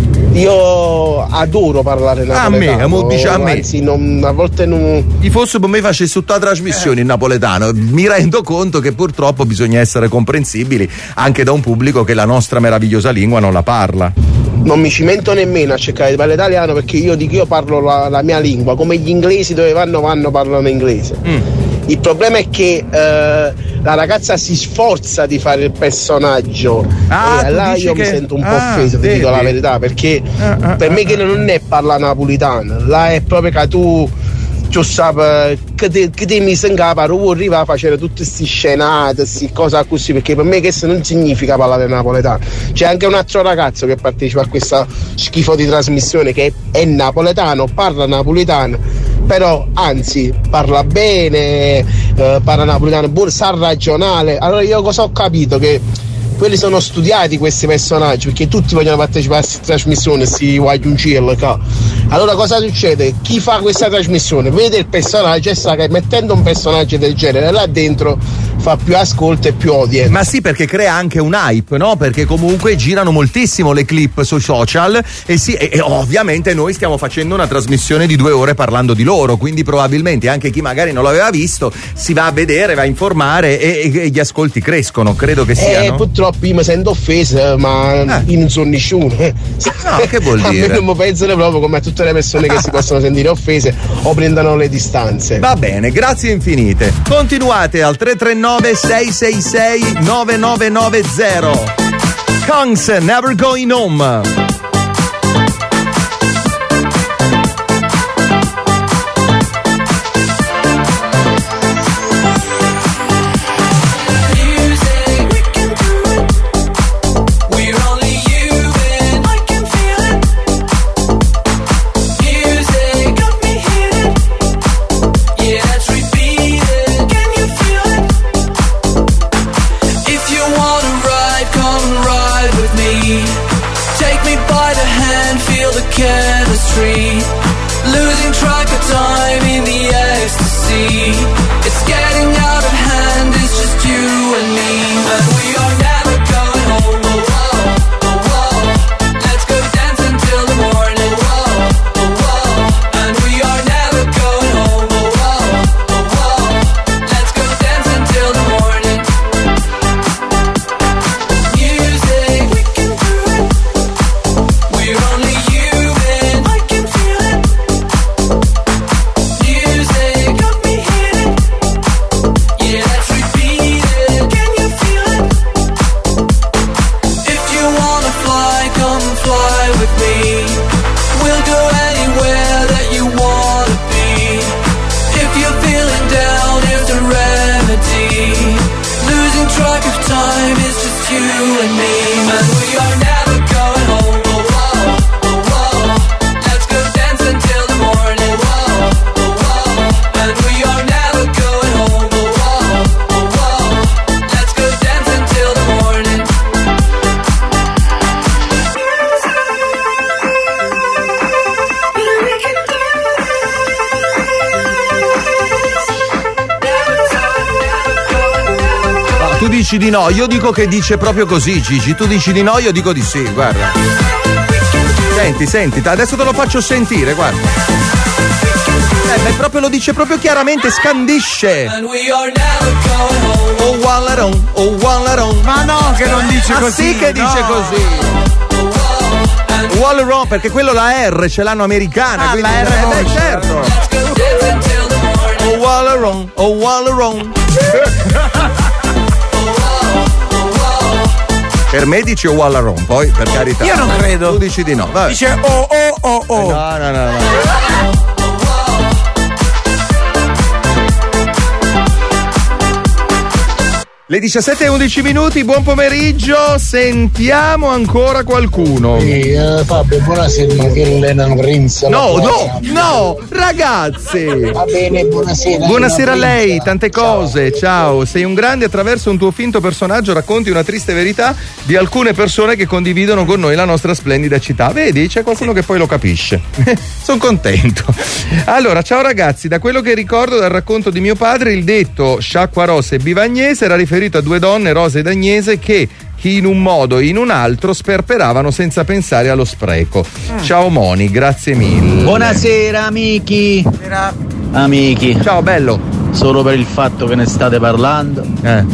Speaker 7: io adoro parlare napoletano.
Speaker 2: A me, dice a me.
Speaker 7: Anzi, non, a volte non.
Speaker 2: I fosse per me facesse tutta la trasmissione eh. in napoletano. Mi rendo conto che purtroppo bisogna essere comprensibili anche da un pubblico che la nostra meravigliosa lingua non la parla.
Speaker 7: Non mi cimento nemmeno a cercare di parlare italiano, perché io dico io parlo la, la mia lingua, come gli inglesi dove vanno vanno parlano inglese. Mm. Il problema è che eh, la ragazza si sforza di fare il personaggio
Speaker 2: ah,
Speaker 7: e là io che... mi sento un po' ah, offeso, ti dico la verità, perché ah, ah, per ah, me che ah, non è parla napolitana, là è proprio che tu tu sai che ti, che ti mi sengava tu arriva a fare tutte queste scenate, queste cose così, perché per me questo non significa parlare napoletano. C'è anche un altro ragazzo che partecipa a questa schifo di trasmissione che è, è napoletano, parla napoletano, però anzi parla bene, eh, parla napoletano buono, sa ragionare. Allora io cosa ho capito? Che quelli sono studiati questi personaggi, perché tutti vogliono partecipare a questa trasmissione, si vogliono cielo. Allora cosa succede? Chi fa questa trasmissione vede il personaggio e sa che mettendo un personaggio del genere là dentro fa più ascolto e più audience.
Speaker 2: Ma sì, perché crea anche un hype, no? Perché comunque girano moltissimo le clip sui social e, sì, e, e ovviamente noi stiamo facendo una trasmissione di due ore parlando di loro, quindi probabilmente anche chi magari non l'aveva visto si va a vedere, va a informare e, e, e gli ascolti crescono, credo che sia.
Speaker 7: Eh,
Speaker 2: no?
Speaker 7: Purtroppo io mi sento offesa, ma eh. io non sono nessuno.
Speaker 2: No, che vuol dire?
Speaker 7: A me non mi pensano proprio come a tutte le persone che si possono sentire offese o prendono le distanze.
Speaker 2: Va bene, grazie infinite. Continuate al tre tre nove sei sei sei nove nove nove zero. Kongs, Never Going Home.
Speaker 15: Losing track of time in the ecstasy. It's getting out of hand, it's just you and me. And we are never going home. Oh, oh, oh, oh. Let's go dance until the morning. Oh, oh, oh. And we are never going home. Oh, oh, oh, oh. Let's go dance until the morning. Music, we can do it. We're only human. I can feel it. Music got me hitting. Yeah, let's repeat it. Can you feel it? If you wanna fly, come fly with me. We'll go anywhere that you wanna be. If you're feeling down, here's the remedy. Losing track of time is just you and me. And we are never going home. Oh, oh, oh, oh. Let's go dance until the morning. Oh, oh, oh. And we are never going home. Oh, oh, oh, oh. Let's go dance until the morning.
Speaker 2: Ah, tu dici di no, io dico che dice proprio così, Gigi. Tu dici di no, io dico di sì, guarda. Senti, senti, adesso te lo faccio sentire, guarda. Eh, beh, proprio lo dice proprio chiaramente, scandisce.
Speaker 15: And we are never going home.
Speaker 2: Oh wallaron, oh wallaron.
Speaker 3: Ma no, che non dice
Speaker 2: Ah,
Speaker 3: così.
Speaker 2: sì che dice
Speaker 3: no.
Speaker 2: così. Wallaron, perché quello la R ce l'hanno americana.
Speaker 3: Ah,
Speaker 2: quindi,
Speaker 3: la R
Speaker 2: eh, beh,
Speaker 3: voce.
Speaker 2: certo.
Speaker 15: Let's go dance until the morning.
Speaker 2: Oh wallaron, oh wallaron. Per me dice Wallaron, poi per carità.
Speaker 3: Io non credo.
Speaker 2: Tu dici di no. Vabbè.
Speaker 3: Dice oh oh oh oh.
Speaker 2: No, no, no, no. Le diciassette e undici minuti, buon pomeriggio, sentiamo ancora qualcuno.
Speaker 21: Sì, eh, Fabio, buonasera, ma che Lennon Prince.
Speaker 2: No, no, no, ragazzi.
Speaker 21: Va bene, buonasera.
Speaker 2: Buonasera a lei, tante cose, ciao. Sei un grande, attraverso un tuo finto personaggio racconti una triste verità di alcune persone che condividono con noi la nostra splendida città. Vedi, c'è qualcuno che poi lo capisce. Sono contento. Allora, ciao ragazzi, da quello che ricordo dal racconto di mio padre, il detto sciacqua rossa e bivagnese era riferito a due donne, Rosa ed Agnese, che chi in un modo e in un altro sperperavano senza pensare allo spreco. Mm. Ciao Moni, grazie mille.
Speaker 11: Buonasera amici.
Speaker 3: Buonasera.
Speaker 11: Amici.
Speaker 2: Ciao bello.
Speaker 11: Solo per il fatto che ne state parlando,
Speaker 2: eh.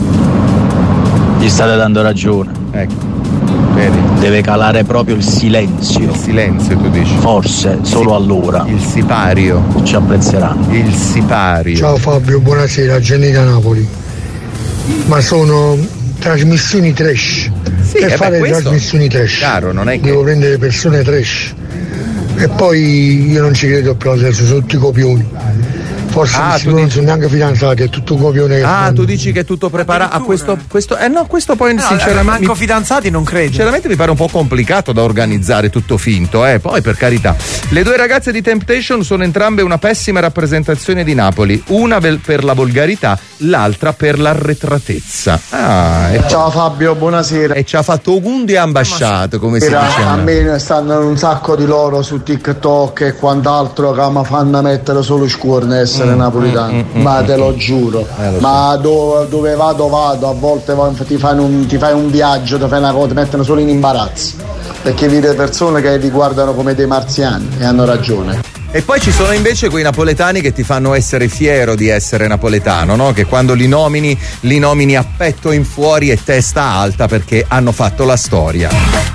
Speaker 11: gli state dando ragione.
Speaker 2: Ecco. Vedi.
Speaker 11: Deve calare proprio il silenzio.
Speaker 2: Il silenzio, tu dici.
Speaker 11: Forse solo allora.
Speaker 2: Il sipario.
Speaker 11: Ci apprezzeranno.
Speaker 2: Il sipario.
Speaker 21: Ciao Fabio, buonasera, Gianni da Napoli. Ma sono trasmissioni trash.
Speaker 2: Sì,
Speaker 21: per
Speaker 2: eh
Speaker 21: fare
Speaker 2: beh,
Speaker 21: trasmissioni trash
Speaker 2: chiaro, non è che...
Speaker 21: devo prendere persone trash. E poi io non ci credo più adesso, sono tutti copioni. Forse
Speaker 2: Ah,
Speaker 21: questi
Speaker 2: tu
Speaker 21: non
Speaker 2: dici-
Speaker 21: sono neanche fidanzati, è tutto un copione che
Speaker 2: Ah,
Speaker 21: fanno.
Speaker 2: tu dici che è tutto preparato. Ah, questo, questo. Eh no, questo poi
Speaker 3: No,
Speaker 2: sinceramente.
Speaker 3: manco
Speaker 2: mi-
Speaker 3: fidanzati non credo.
Speaker 2: Sinceramente mi pare un po' complicato da organizzare tutto finto, eh. Poi per carità. Le due ragazze di Temptation sono entrambe una pessima rappresentazione di Napoli. Una vel- per la volgarità, l'altra per l'arretratezza. Ah, e
Speaker 21: Ciao Fabio, buonasera.
Speaker 2: E ci ha fatto un ambasciato, come si
Speaker 21: Era-
Speaker 2: dice.
Speaker 21: a me stanno un sacco di loro su TikTok e quant'altro che mi fanno mettere solo scurne essere
Speaker 2: Mm,
Speaker 21: napoletano.
Speaker 2: mm, mm,
Speaker 21: ma
Speaker 2: mm,
Speaker 21: te
Speaker 2: mm.
Speaker 21: lo giuro.
Speaker 2: Eh, lo
Speaker 21: ma do- dove vado vado, a volte va- ti fai un, ti fai un viaggio, ti fai una cosa, ti mettono solo in imbarazzo. Perché vedi persone che li guardano come dei marziani e hanno ragione.
Speaker 2: E poi ci sono invece quei napoletani che ti fanno essere fiero di essere napoletano, no? Che quando li nomini, li nomini a petto in fuori e testa alta perché hanno fatto la storia.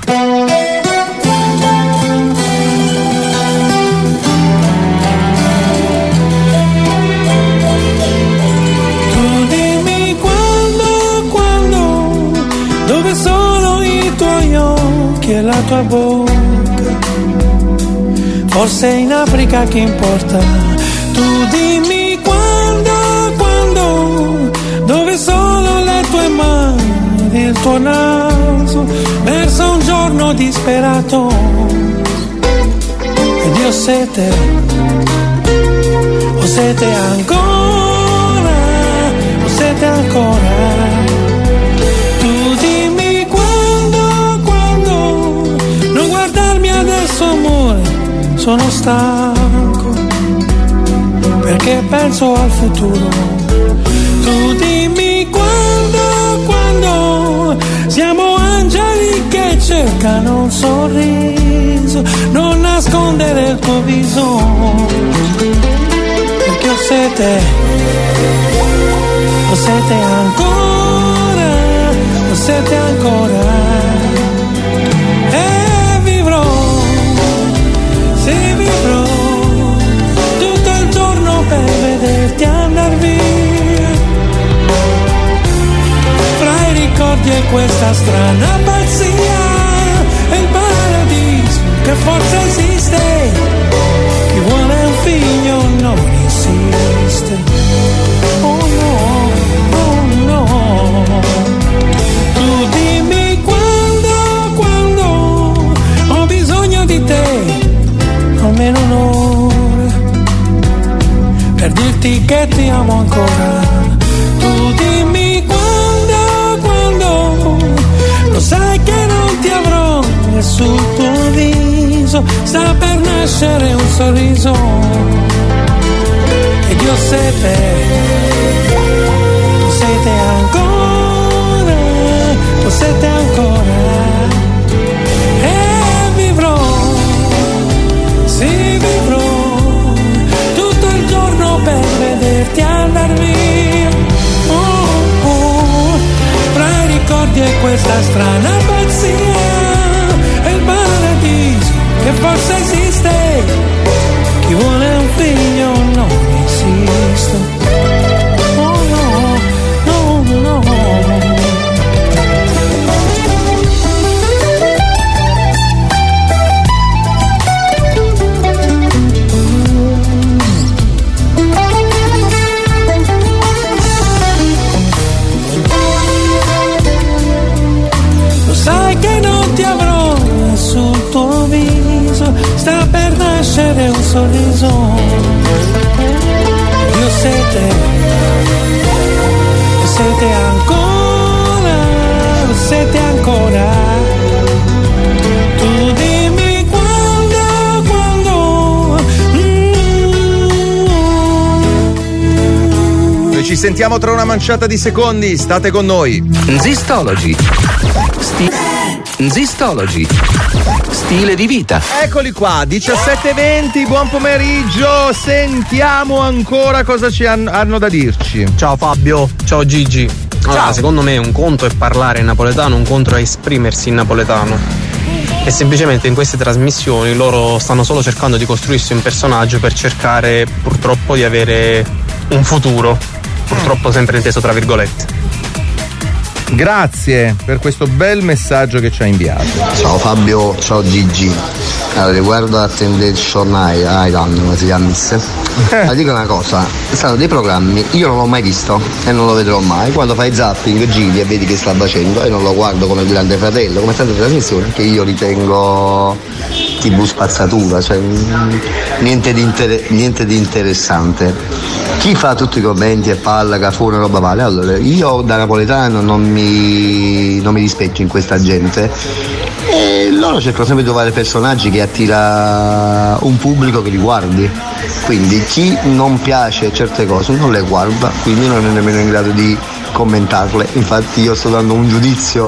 Speaker 15: Tu dimmi quando, quando, dove sono i tuoi occhi e la tua bocca. Forse in Africa che importa. Tu dimmi quando, quando, dove sono le tue mani ed il tuo naso verso un giorno disperato. Ed io ho sete, ho sete ancora, ho sete ancora. Tu dimmi quando, quando, non guardarmi adesso amore, sono stanco, perché penso al futuro. Tu dimmi quando, quando, siamo angeli che cercano un sorriso, non nascondere il tuo viso, perché ho sete, ho sete ancora, ho sete ancora. E vivrò, sì vivrò, tutto il giorno per vederti andar via, fra i ricordi e questa strana pazzia, e il paradiso che forse esiste, chi vuole un figlio non esiste. Oh no, oh no. Tu dimmi quando, quando ho bisogno di te, almeno un'ora, per dirti che ti amo ancora. Tu dimmi quando, quando, lo sai che non ti avrò, e sul tuo viso sta per nascere un sorriso. Ed io sete, tu sete ancora, tu sete ancora. E vivrò, sì vivrò, tutto il giorno per vederti andar via. Oh, oh, fra i ricordi e questa strana pazzia, e il paradiso che forse esiste, chi vuole un figlio non esiste. Oh no, no, no. sorriso, io siete, siete ancora, siete ancora, tu dimmi quando, quando, mm.
Speaker 2: Noi ci sentiamo tra una manciata di secondi, state con noi.
Speaker 1: Zistology. Sti- Zistology. Stile di vita.
Speaker 2: Eccoli qua, diciassette e venti, buon pomeriggio, sentiamo ancora cosa ci han- hanno da dirci.
Speaker 12: Ciao Fabio, ciao Gigi. Allora,
Speaker 2: Ciao.
Speaker 12: secondo me un conto è parlare in napoletano, un conto è esprimersi in napoletano. E semplicemente in queste trasmissioni loro stanno solo cercando di costruirsi un personaggio per cercare purtroppo di avere un futuro, purtroppo sempre inteso tra virgolette.
Speaker 2: Grazie per questo bel messaggio che ci ha inviato.
Speaker 16: Ciao Fabio, ciao Gigi. Allora, riguardo a Temptation Island, come si chiama? Ma dico una cosa, sono dei programmi, io non l'ho mai visto e non lo vedrò mai. Quando fai zapping giri e vedi che sta facendo e non lo guardo come il Grande Fratello, come tante trasmissioni che io ritengo tivù spazzatura, cioè niente di, inter- niente di interessante. Chi fa tutti i commenti e parla cafone roba male, allora io da napoletano non mi, non mi rispecchio in questa gente e loro cercano sempre di trovare personaggi che attira un pubblico che li guardi, quindi chi non piace certe cose non le guarda, quindi non è nemmeno in grado di commentarle. Infatti io sto dando un giudizio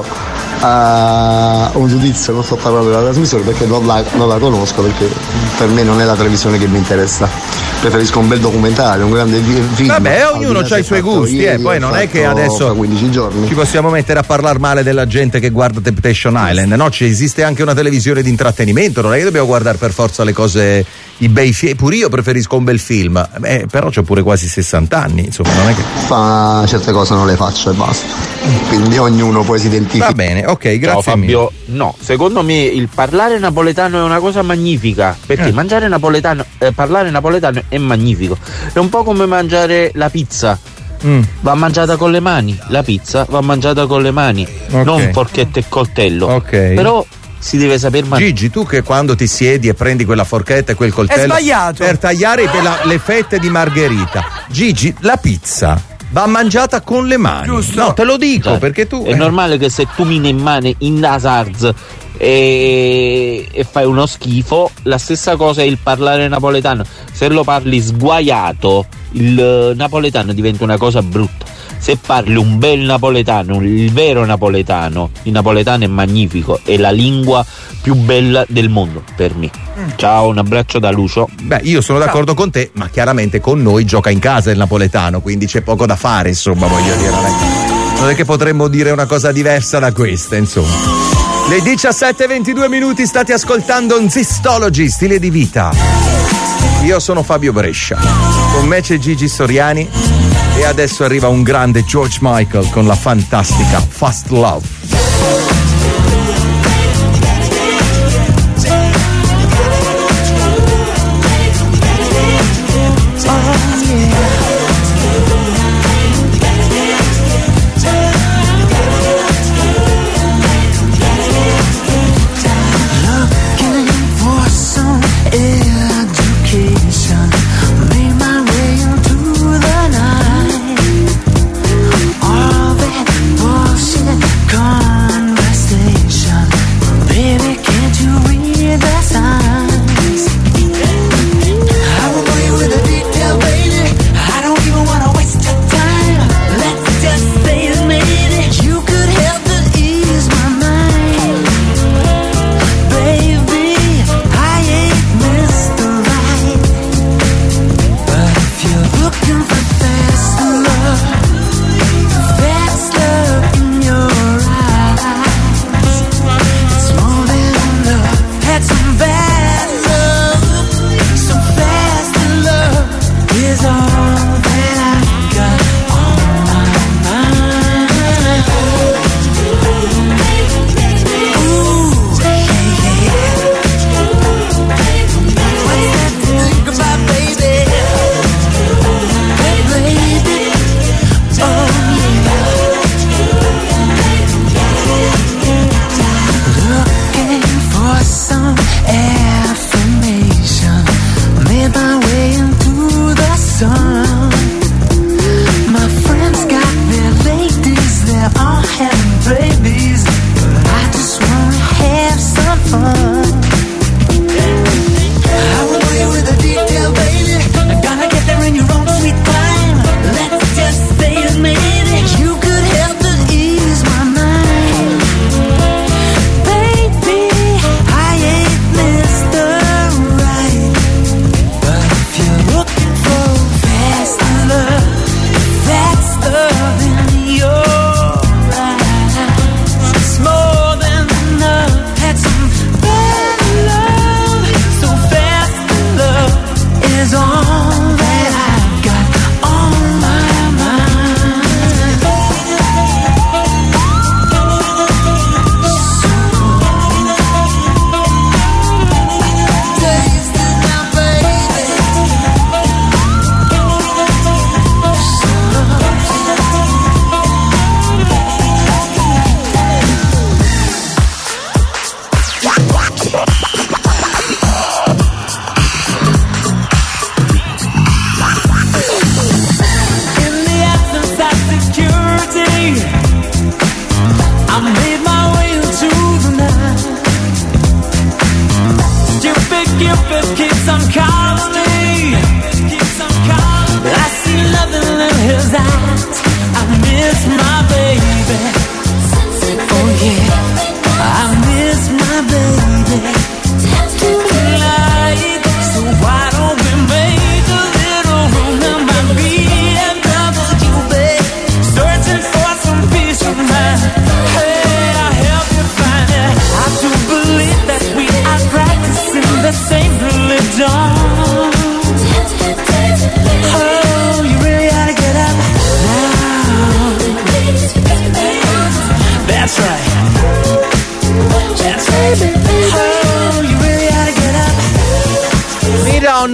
Speaker 16: a un giudizio, non sto parlando della trasmissione perché non la, non la conosco, perché per me non è la televisione che mi interessa, preferisco un bel documentario, un grande film.
Speaker 2: Vabbè, ognuno ha i suoi gusti, e eh, poi non è che adesso
Speaker 16: quindici giorni
Speaker 2: ci possiamo mettere a parlare male della gente che guarda Temptation Island, no? Ci esiste anche una televisione di intrattenimento, non è che dobbiamo guardare per forza le cose, i bei film, pure io preferisco un bel film, eh, però c'ho pure quasi sessanta anni, insomma, non è che
Speaker 16: ma certe cose non le faccio e basta, quindi ognuno poi si identifica.
Speaker 2: Va bene, ok, grazie.
Speaker 18: Ciao Fabio, mille. No, secondo me il parlare napoletano è una cosa magnifica, perché
Speaker 2: Eh.
Speaker 18: mangiare napoletano, eh, parlare napoletano è magnifico, è un po' come mangiare la pizza.
Speaker 2: Mm.
Speaker 18: Va mangiata con le mani, la pizza va mangiata con le mani,
Speaker 2: Ok.
Speaker 18: non forchetta e coltello.
Speaker 2: Ok.
Speaker 18: Però si deve saper mangiare.
Speaker 2: Gigi, tu che quando ti siedi e prendi quella forchetta e quel coltello
Speaker 3: sbagliato.
Speaker 2: per tagliare per la- le fette di margherita, Gigi, la pizza va mangiata con le mani.
Speaker 18: Giusto.
Speaker 2: No, te lo dico
Speaker 18: Cioè,
Speaker 2: perché tu
Speaker 18: è
Speaker 2: eh.
Speaker 18: normale che se tu mini in mano in Nasarz e, e fai uno schifo, la stessa cosa è il parlare napoletano. Se lo parli sguaiato, il eh, napoletano diventa una cosa brutta. Se parli un bel napoletano, il vero napoletano, il napoletano è magnifico, è la lingua più bella del mondo per me. Ciao, un abbraccio da Lucio.
Speaker 2: Beh, io sono d'accordo con te, ma chiaramente con noi gioca in casa il napoletano, quindi c'è poco da fare, insomma, voglio dire, non è che, non è che potremmo dire una cosa diversa da questa, insomma. Le diciassette e ventidue minuti state ascoltando un Zistology, stile di vita. Io sono Fabio Brescia, con me c'è Gigi Soriani e adesso arriva un grande George Michael con la fantastica Fast Love.
Speaker 15: Looking for some education, made my way into the night. All that bullshit.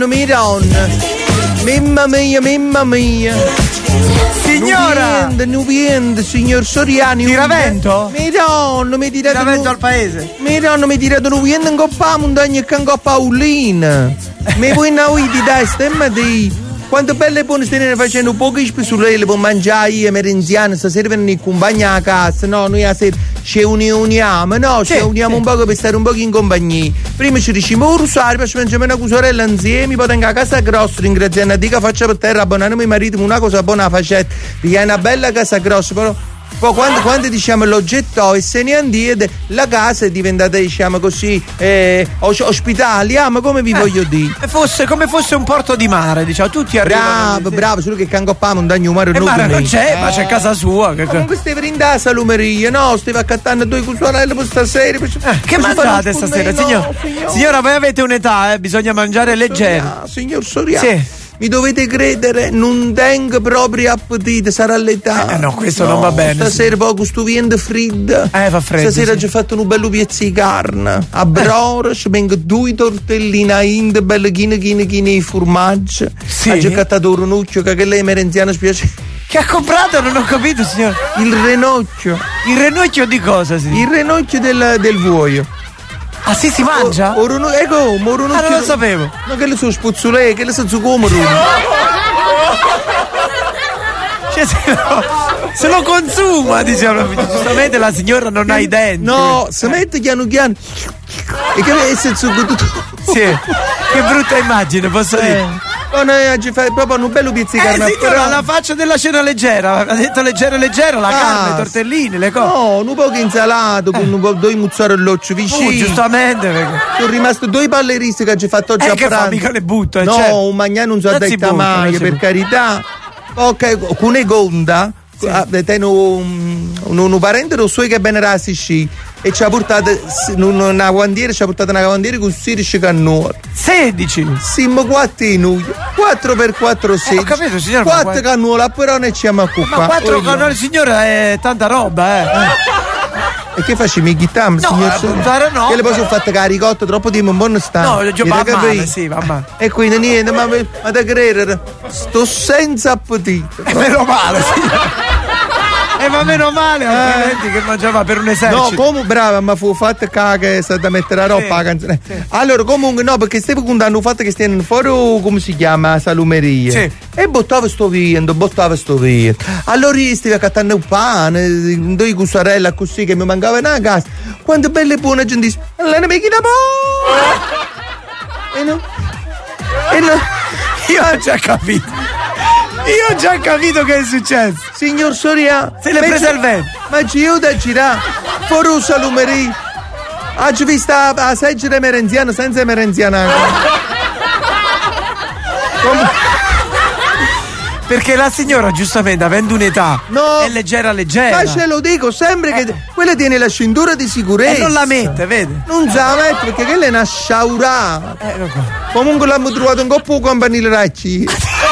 Speaker 2: Mironno, Mironno. Mamma mia, mamma mia.
Speaker 3: Signora!
Speaker 2: Non viene, non viene, signor Soriani.
Speaker 3: Tiravento?
Speaker 2: Mironno, mi direte.
Speaker 3: Tiravento al paese.
Speaker 2: Mironno, mi direte, non viene in coppa la montagna e che in coppa Paolina. Mi vuoi una di dai, stemma di. Quanto belle e buone stiamo facendo poche spesulele per mangiare io e merenziane, stasera vengono in compagnia a casa, no, noi a sera ci uniamo, no, ci uniamo un po' per stare un po' in compagnia. Prima ci diciamo un rosario, poi ci mangiamo una cusorella insieme, poi tengo a casa grossa, ringraziando a Dio che faccia per terra, abbonare mio marito una cosa buona facetta, perché è una bella casa grossa, però poi quando, quando diciamo l'oggetto e se ne andiede, la casa è diventata, diciamo così, eh, ospitale, ah, ma come vi eh, voglio dire?
Speaker 3: Fosse, come fosse un porto di mare, diciamo, tutti arrivano.
Speaker 2: Bravo, bravo, solo che cangoppa montagna umare
Speaker 3: eh,
Speaker 2: non
Speaker 3: mare non c'è, eh. ma c'è casa sua. Che...
Speaker 2: Comunque stai in da salumeria, no? Stai accattando due cusorelle per stasera. Per...
Speaker 3: Eh, che mangiate stasera, no, signor? signor? Signora, voi avete un'età, eh? Bisogna mangiare leggero.
Speaker 2: Signor Soriano.
Speaker 3: Sì.
Speaker 2: Mi dovete credere, non tengo proprio appetito, sarà l'età.
Speaker 3: Eh no, questo no, non va bene.
Speaker 2: Stasera poco sto vivendo freddo.
Speaker 3: Eh, fa freddo.
Speaker 2: Stasera
Speaker 3: sì.
Speaker 2: ho fatto un bello pezzo di carne. A brora ci vengo due tortellini a inde, belle chine chine chine di formaggio.
Speaker 3: Sì.
Speaker 2: Ha giocato un renuccio che lei merenziana spiace.
Speaker 3: Che ha comprato? Non ho capito, signor.
Speaker 2: Il renocchio.
Speaker 3: Il renocchio di cosa, sì?
Speaker 2: Il renocchio del, del vuoio.
Speaker 3: Ah sì, si mangia?
Speaker 2: O, o, o, ecco, o
Speaker 3: ah, non lo sapevo.
Speaker 2: No, che le sono spuzzole, che le sono zucomero.
Speaker 3: Cioè, se lo, se lo consuma, diciamo. Giustamente la signora non ha i denti.
Speaker 2: No, si mette piano piano. E che è il succo tutto.
Speaker 3: Sì, che brutta immagine, posso eh. dire.
Speaker 2: Oh, noi oggi fai proprio un bello pizzo di carne.
Speaker 3: Eh, signora, però... la faccia della cena leggera. Ha detto leggero leggero, la ah, carne, i tortellini, le cose.
Speaker 2: No, un po' che insalato, eh. con un po' due mozzarellocci vicini.
Speaker 3: Uh, giustamente. Perché...
Speaker 2: Sono rimasto due palleristi che ho fatto oggi
Speaker 3: eh,
Speaker 2: a
Speaker 3: che
Speaker 2: pranzo.
Speaker 3: Fa, mica le butto, eh,
Speaker 2: no,
Speaker 3: certo.
Speaker 2: un magnano non so detto mai, per carità. Ok, con le gonda. Sì. Ah, tengo un, un, un parente lo so che è bene rasici e ci ha portato una cavandiera, ci ha portato una cavandiera con sedici cannoni.
Speaker 3: sedici?
Speaker 2: Siamo quattro in noi. quattro per quattro sedici. Eh, ho
Speaker 3: capito, signora.
Speaker 2: quattro cannoni, però ne ci siamo a qua.
Speaker 3: Ma quattro cannoni, signora, è tanta roba, eh. eh.
Speaker 2: E che faccio? Mi chitammo,
Speaker 3: no,
Speaker 2: signor
Speaker 3: Soriano? No.
Speaker 2: Che le posso fare la ricotta troppo di un buon stanco.
Speaker 3: No, già va male, sì, va male.
Speaker 2: E quindi niente, ma, ma da credere, sto senza appetito.
Speaker 3: E meno male, signora. E eh, ma meno male, altrimenti eh. che mangiava per un esercito.
Speaker 2: No, comunque brava, ma fu fatta che è stata mettere la roba sì, canzone. Sì. Allora, comunque no, perché stavo contando il fatto che stiano fuori, come si chiama, salumeria. Sì. E buttava sto vento, buttava sto vento. Allora io stavo accattando un pane, due cucciarelle così che mi mancava una casa. Quando bella e buona gente dice, allora mi chiede po'. E no. E no.
Speaker 3: Io ho già capito. Io ho già capito che è successo.
Speaker 2: Signor Soria,
Speaker 3: se l'è presa il vento.
Speaker 2: Ma ci io da girare fuori un salumeria. Oggi visto a seggere merenziana senza merenziana.
Speaker 3: Perché la signora giustamente avendo un'età
Speaker 2: no,
Speaker 3: è leggera leggera.
Speaker 2: Ma ce lo dico sempre che eh. quella tiene la cintura di sicurezza.
Speaker 3: E non la mette, vede?
Speaker 2: Non se la mette perché quella è una sciaurata. Eh, comunque l'abbiamo trovato un po' campanile racci.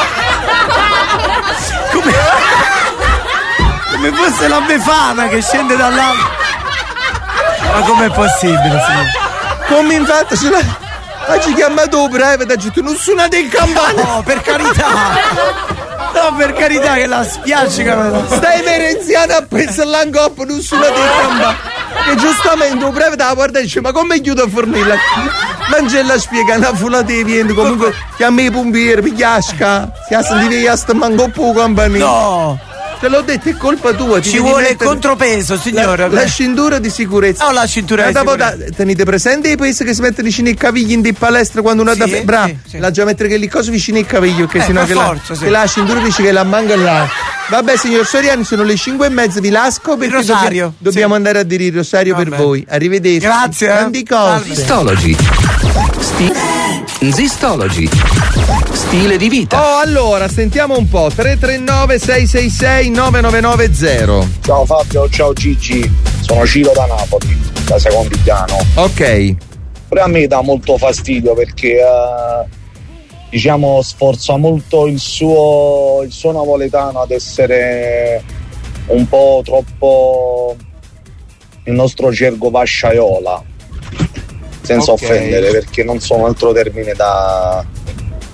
Speaker 3: Come, come fosse la Befana che scende dall'alto. Ma com'è possibile, signora?
Speaker 2: Come infatti ce l'ha. Oggi chiamato breve da giù, non suonate il campano.
Speaker 3: No, per carità. No, per carità che la spiaccica.
Speaker 2: Stai merenziana a pensare all'angoppo, non suonate il campano. Che giustamente un breve da guarda e dice, ma come chiudo a fornirla? Mangella spiega una fulata di viento, comunque chiama i pompieri, pigliasca. Si ha sentito che sta manco poco campanile.
Speaker 3: No!
Speaker 2: Te l'ho detto, è colpa tua.
Speaker 3: Ci vuole il contropeso, signora.
Speaker 2: La, la cintura di sicurezza.
Speaker 3: Oh, la cintura di sicurezza.
Speaker 2: Da, tenete presente i paesi che si mettono vicino ai cavigli in palestra quando uno sì, è da fe- bravo, sì, sì. La già mettere che lì cose vicino ai cavigli, che
Speaker 3: eh,
Speaker 2: sennò che,
Speaker 3: forza,
Speaker 2: la,
Speaker 3: sì.
Speaker 2: che la cintura dice che la manga là. Vabbè, signor Soriani, sono le cinque e mezza, vi lasco perché
Speaker 3: Rosario,
Speaker 2: dobbiamo, dobbiamo sì. andare a dire il rosario Vabbè. per voi. Arrivederci.
Speaker 3: Grazie.
Speaker 2: Tanti cose.
Speaker 1: Zistology. Sti- Zistology. Stile di vita.
Speaker 2: Oh, allora, sentiamo un po'. tre tre nove sei sei sei nove nove nove zero.
Speaker 13: Ciao Fabio, ciao Gigi. Sono Ciro da Napoli, da Secondigliano.
Speaker 2: Ok.
Speaker 13: Però a me dà molto fastidio perché uh, diciamo sforza molto il suo il suo napoletano ad essere un po' troppo il nostro gergo vasciaiola, senza okay. offendere, perché non so un altro termine da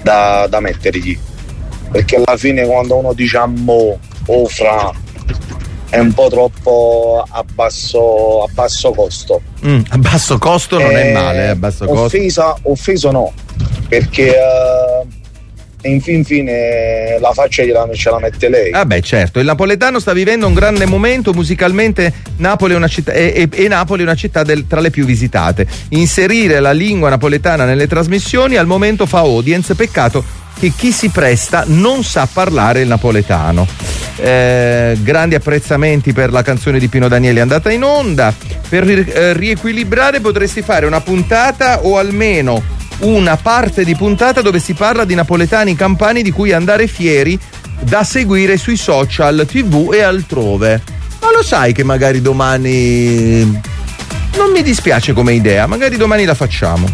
Speaker 13: da, da mettergli, perché alla fine quando uno dice ammo o fra è un po' troppo a basso, a basso costo.
Speaker 2: Mm, a basso costo non eh, è male, eh, a basso costo.
Speaker 13: Offesa, offeso no, perché uh, in fin fine la faccia gliela, ce la mette lei.
Speaker 2: Ah beh, certo, il napoletano sta vivendo un grande momento musicalmente. Napoli è una città e, e, e Napoli è una città del, tra le più visitate. Inserire la lingua napoletana nelle trasmissioni al momento fa audience, peccato che chi si presta non sa parlare il napoletano. Eh, grandi apprezzamenti per la canzone di Pino Danieli andata in onda. Per eh, riequilibrare potresti fare una puntata o almeno una parte di puntata dove si parla di napoletani campani di cui andare fieri, da seguire sui social, tv e altrove. Ma lo sai che magari domani non mi dispiace come idea, magari domani la facciamo.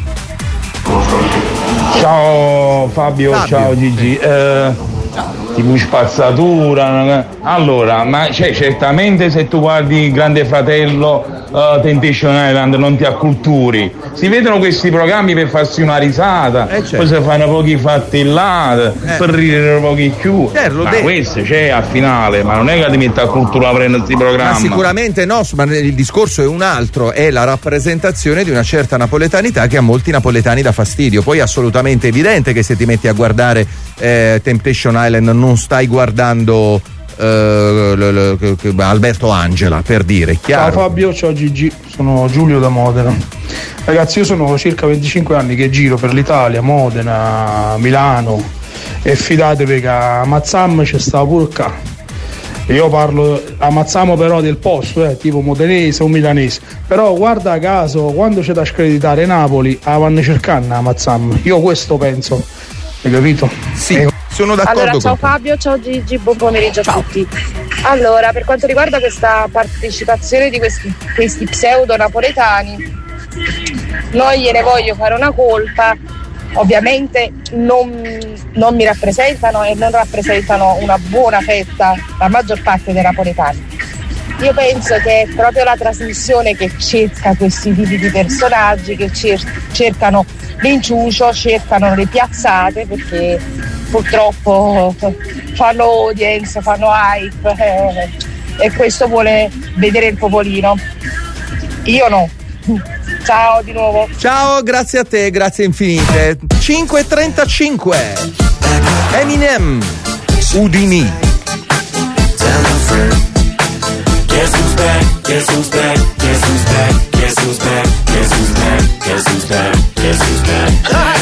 Speaker 17: Ciao Fabio, Fabio. Ciao Gigi. Eh, tipo spazzatura. Allora, ma cioè, certamente se tu guardi Grande Fratello, uh, Temptation Island, non ti acculturi. Si vedono questi programmi per farsi una risata, eh, certo. Poi si fanno pochi fatti là, eh. per ridere pochi più. Certo, ma de- questo c'è al finale, ma non è che ti metti a cultura a prendere questi programmi.
Speaker 2: Ma sicuramente no, ma il discorso è un altro, è la rappresentazione di una certa napoletanità che a molti napoletani dà fastidio. Poi è assolutamente evidente che se ti metti a guardare eh, Temptation Island non stai guardando Uh, l- l- l- Alberto Angela, per dire, chiaro.
Speaker 19: Ciao Fabio, ciao Gigi, sono Giulio da Modena. Ragazzi, io sono circa venticinque anni che giro per l'Italia, Modena, Milano, e fidatevi che a Mazzam c'è sta pure qua. Io parlo a Mazzamo però del posto, eh, tipo modenese o milanese, però guarda caso quando c'è da screditare Napoli la vanno cercando a Mazzam, io questo penso, hai capito?
Speaker 2: Sì. E- Sono d'accordo.
Speaker 20: Allora, ciao
Speaker 2: con te.
Speaker 20: Fabio, ciao Gigi, buon pomeriggio a tutti. Allora, per quanto riguarda questa partecipazione di questi, questi pseudo napoletani, non gliene voglio fare una colpa, ovviamente non, non mi rappresentano e non rappresentano una buona fetta, la maggior parte dei napoletani. Io penso che è proprio la trasmissione che cerca questi tipi di personaggi, che cer- cercano l'inciucio, cercano le piazzate, perché purtroppo fanno audience, fanno hype eh, e questo vuole vedere il popolino. Io no. Ciao di nuovo.
Speaker 2: Ciao, grazie a te, grazie infinite. cinque e trentacinque Eminem, Udini.
Speaker 24: Guess who's back? Guess who's back? Guess who's back? Guess who's back? Guess who's back? Guess who's back? Guess who's back?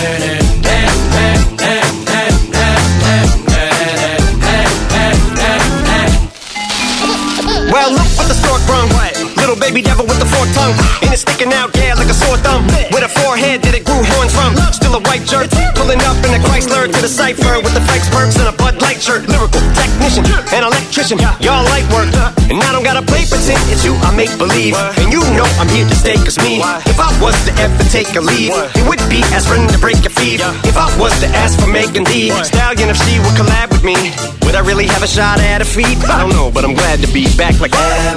Speaker 25: Well, look what the stork brung. Little baby devil with the forked tongue, and it's sticking out, yeah, like a sore thumb. With a forehead that it grew horns from. Still a white jerk, pulling up in a Chrysler to the cipher with the Fikes perks and a Bud Light shirt. Lyrical technician, an electrician, y'all light work, and I don't gotta play pretend. It's you, I make believe, and you know I'm here to stay. Cause me, if I was to ever take a leave, it would be as friend to break your feet. If I was to ask for Megan D Stallion, if she would collab with me, would I really have a shot at a feat? I don't know, but I'm glad to be back like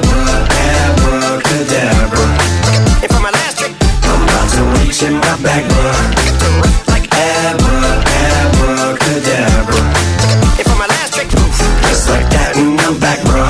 Speaker 25: abracadabra. And for my last trick, I'm about to reach in my back, bruh. Like abra, abracadabra. And for my last trick, just like that, and I'm back, bruh.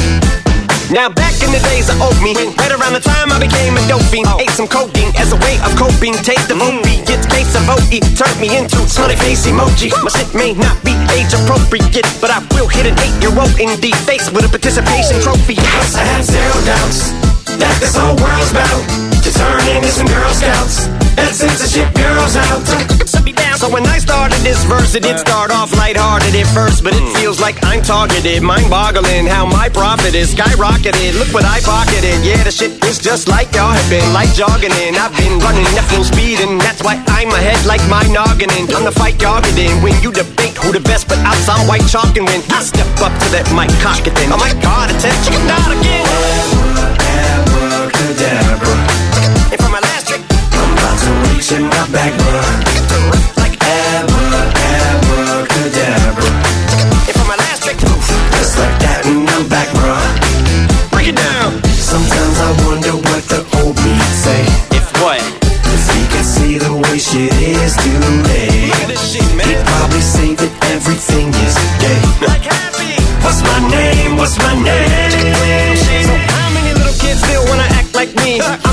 Speaker 25: Now back in the days of old me, right around the time I became a dope fiend, ate some codeine as a way of coping. Taste of opiates, case of O E turned me into smiley face emoji. My shit may not be age appropriate, but I will hit an eight-year-old in the face with a participation trophy. I have zero doubts that this whole world's about to turn into some Girl Scouts. That censorship bureau's out. So when I started this verse, it did start off lighthearted at first, but it feels like I'm targeted, mind-boggling how my profit is skyrocketed. Look what I pocketed, yeah, the shit is just like y'all have been, like jogging in. I've been running at full speed, and that's why I'm ahead like my noggin. Time to fight y'all get in when you debate who the best, but I'm some white chalk, and when I step up to that mic, cock it then. Oh my God, attention, chicken out again. Abracadabra. And for my last trick, I'm about to reach in my back, bruh. Like abra, abracadabra. And for my last trick, just like that, and I'm back, bruh. Break it down. Sometimes I wonder what the old me say. If what? If he could see the way shit is today. Look at this shit, man.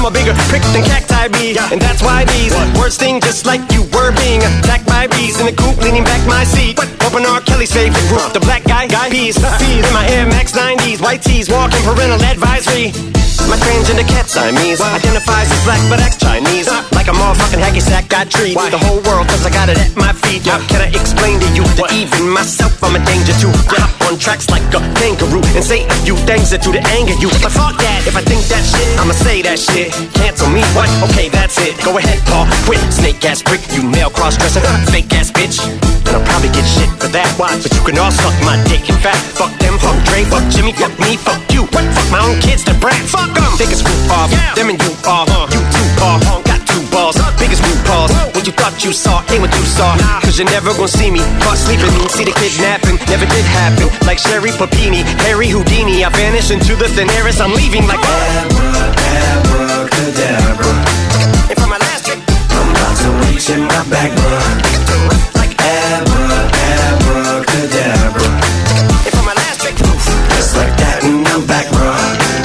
Speaker 4: I'm a bigger prick than cacti bee, and that's why these words sting just like you were being attacked by bees in the coop, leaning back my seat. Open R. Kelly's favorite group, the black guy, guy peas, feed in my Air Max nineties, white tees, walking parental advisory. My transgender cat Siamese identifies as black but acts Chinese. Like a motherfucking hacky sack, got treat the whole world cause I got it at my feet. How can I explain to you that even myself I'm a danger to? I hop on tracks like a kangaroo and say a few things that do to anger you. But fuck that, if I think that shit, I'ma say that shit. Cancel me, what? Okay, that's it. Go ahead, Paul, quit. Snake ass prick, you male cross-dresser, fake ass bitch. And I'll probably get shit for that. Why? But you can all suck my dick. In fact, fuck them, fuck Dre, fuck Jimmy, fuck me, fuck you. What? Fuck my own kids, the brat. Fuck them. Take a screw off, yeah. Them and you off. Uh, you two off, uh, got two balls. Biggest root balls. What you thought you saw ain't what you saw. Nah. Cause you're never gonna see me caught sleeping. See the kidnapping, never did happen. Like Sherry Papini, Harry Houdini. I vanish into the thin air as I'm leaving like abracadabra. And for my last trick, I'm about to reach in my back, bruh. Like abra, abracadabra. And for my last trick, just like that and I'm back, bruh.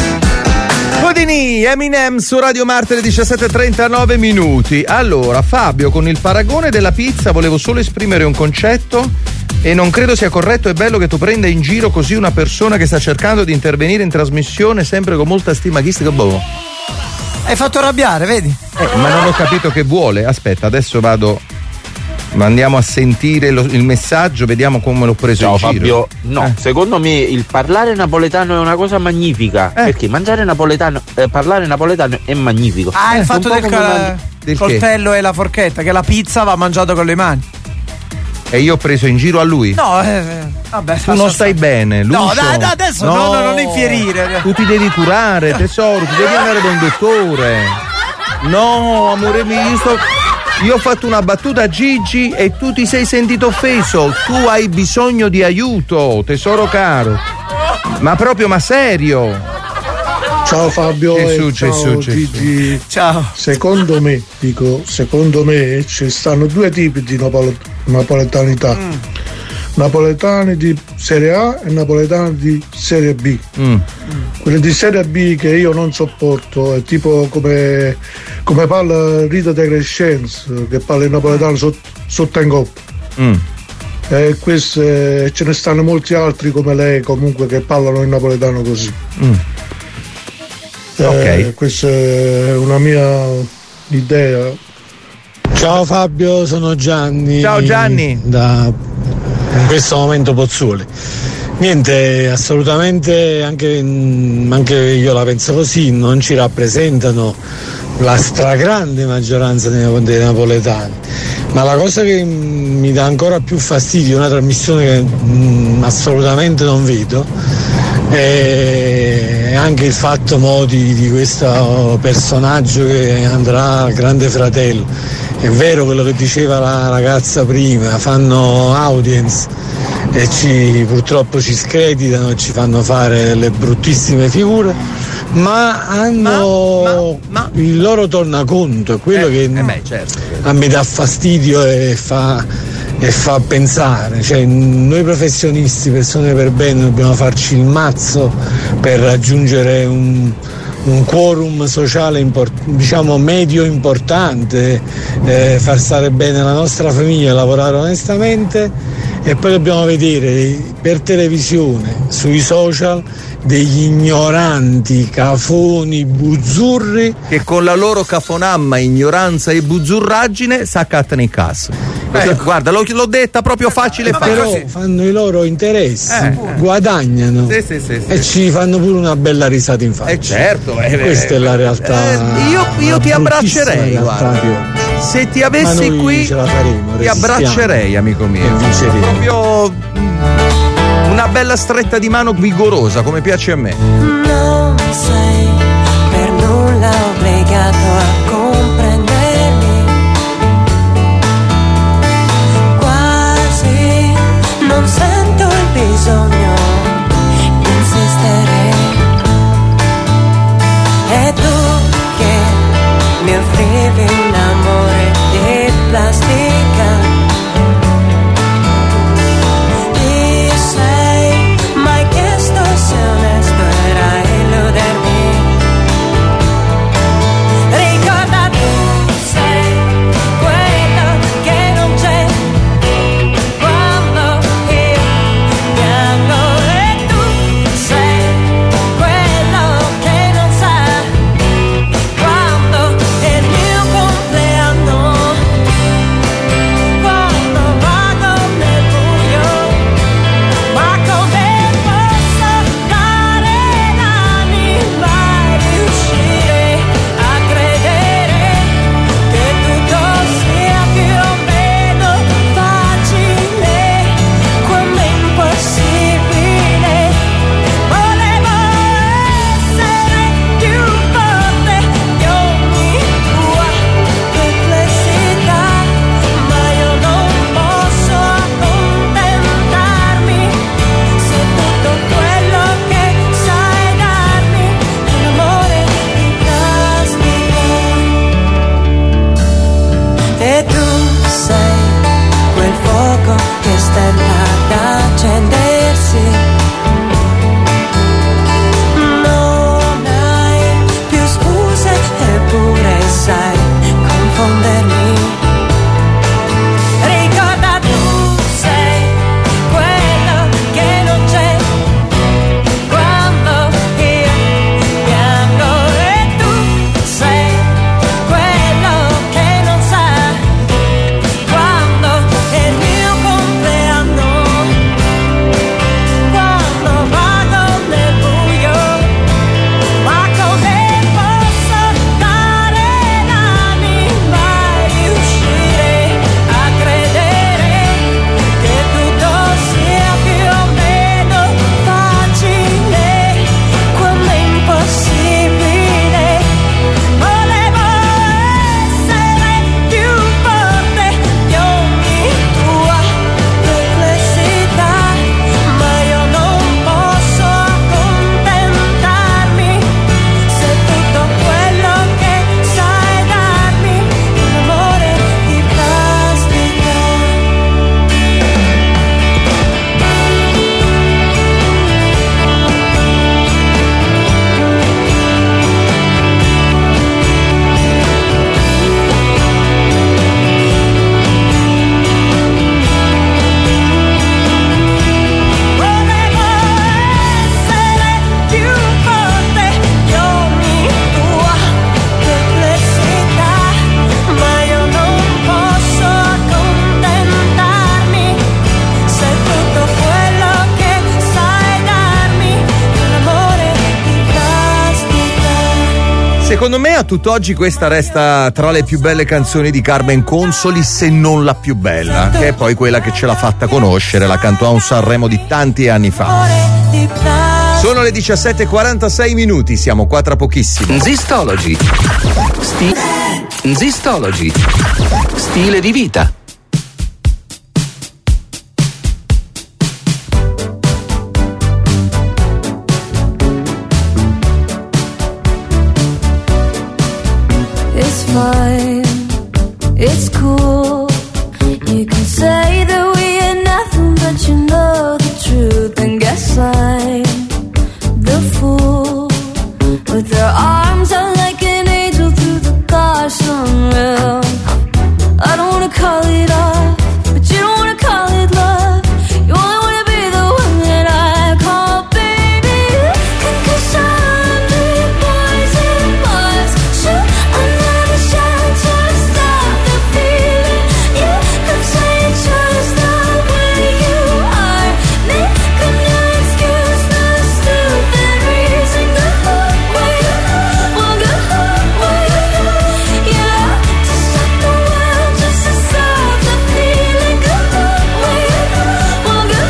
Speaker 2: Houdini, Eminem su Radio Marte alle diciassette e trentanove minuti. Allora, Fabio, con il paragone della pizza volevo solo esprimere un concetto e non credo sia corretto e bello che tu prenda in giro così una persona che sta cercando di intervenire in trasmissione sempre con molta stima. Chi sta boh?
Speaker 3: Hai fatto arrabbiare, vedi?
Speaker 2: Eh, ma non ho capito che vuole. Aspetta, adesso vado. Ma andiamo a sentire lo, il messaggio, vediamo come l'ho preso
Speaker 18: Ciao,
Speaker 2: in giro.
Speaker 18: Fabio, no,
Speaker 2: eh.
Speaker 18: secondo me il parlare napoletano è una cosa magnifica, eh. perché mangiare napoletano, eh, parlare napoletano è magnifico.
Speaker 3: Ah, il
Speaker 18: eh,
Speaker 3: fatto del, ca-
Speaker 18: una...
Speaker 3: del coltello e la forchetta, che la pizza va mangiata con le mani.
Speaker 2: E io ho preso in giro a lui?
Speaker 3: No, eh, vabbè.
Speaker 2: Tu non stai bene, Lucio.
Speaker 3: No, dai, dai, adesso no, no, no, non infierire.
Speaker 2: Tu ti devi curare, tesoro, ti devi andare da un dottore. No, amore mio, io sto... Io ho fatto una battuta a Gigi e tu ti sei sentito offeso. Tu hai bisogno di aiuto, tesoro caro. Ma proprio, ma serio.
Speaker 21: Ciao Fabio
Speaker 2: Gesù,
Speaker 21: e ciao
Speaker 2: Gesù, Gesù.
Speaker 21: Gigi.
Speaker 3: Ciao.
Speaker 21: Secondo me, dico, secondo me ci stanno due tipi di napole- napoletanità. Mm. Napoletani di Serie A e napoletani di Serie B. Mm. Quelli di Serie B che io non sopporto è tipo come, come parla Rita De Crescenzo, che parla il napoletano sotto sotto in coppa. Mm. E queste, ce ne stanno molti altri come lei comunque che parlano il napoletano così. Mm. Eh,
Speaker 2: ok,
Speaker 21: questa è una mia idea.
Speaker 5: Ciao Fabio, sono Gianni.
Speaker 2: Ciao Gianni.
Speaker 5: Da in questo momento Pozzuoli. Niente, assolutamente anche, anche io la penso così, non ci rappresentano la stragrande maggioranza dei, dei napoletani. Ma la cosa che mi dà ancora più fastidio, una trasmissione che mh, assolutamente non vedo, è anche il fatto mo di, di questo personaggio che andrà al Grande Fratello. È vero quello che diceva la ragazza prima, fanno audience e ci, purtroppo ci screditano e ci fanno fare delle bruttissime figure, ma hanno ma, ma, ma. il loro tornaconto, è quello eh, che eh beh, certo. a me dà fastidio e fa, e fa pensare. Cioè, noi professionisti, persone per bene, dobbiamo farci il mazzo per raggiungere un un quorum sociale import- diciamo medio importante, eh, far stare bene la nostra famiglia, lavorare onestamente, e poi dobbiamo vedere per televisione, sui social, degli ignoranti, cafoni, buzzurri
Speaker 2: che con la loro cafonamma, ignoranza e buzzurraggine s'accattano in cassa. Eh, guarda, l'ho, l'ho detta proprio facile, facile.
Speaker 5: Però fanno i loro interessi,
Speaker 2: eh,
Speaker 5: guadagnano
Speaker 2: sì, sì, sì,
Speaker 5: e
Speaker 2: sì.
Speaker 5: ci fanno pure una bella risata in faccia.
Speaker 2: Eh certo, eh,
Speaker 5: questa
Speaker 2: eh,
Speaker 5: è la realtà.
Speaker 2: Eh, io io ti abbraccerei, guarda. Se ti avessi qui
Speaker 5: ce la faremo,
Speaker 2: ti abbraccerei, amico mio. Proprio una bella stretta di mano vigorosa, come piace a me.
Speaker 14: Non sei per nulla obbligato a comprendermi, quasi non sento il bisogno di insistere. E tu che mi offrivi un amore di plastica, ti sei mai chiesto se onesto era illudermi?
Speaker 2: Secondo me a tutt'oggi questa resta tra le più belle canzoni di Carmen Consoli, se non la più bella, che è poi quella che ce l'ha fatta conoscere, la cantò a un Sanremo di tanti anni fa. Sono le diciassette e quarantasei minuti, siamo qua tra pochissimo.
Speaker 1: Zistology. Sti- Zistology. Stile di vita.
Speaker 14: It's fine, it's cool. You can say that we ain't nothing, but you know the truth. And guess I'm the fool with their arms out like an angel through the car sunroof. I don't wanna call it off, but you don't wanna call it love. You only wanna be the one that I call baby. Cause I'm the boys and boys shoot another shot to stop the feeling. You could say it's just the way you are. Make a new excuse, no stupid reason. Go away, well go away. Yeah, to stop the world, just to stop the feeling. Go away, well go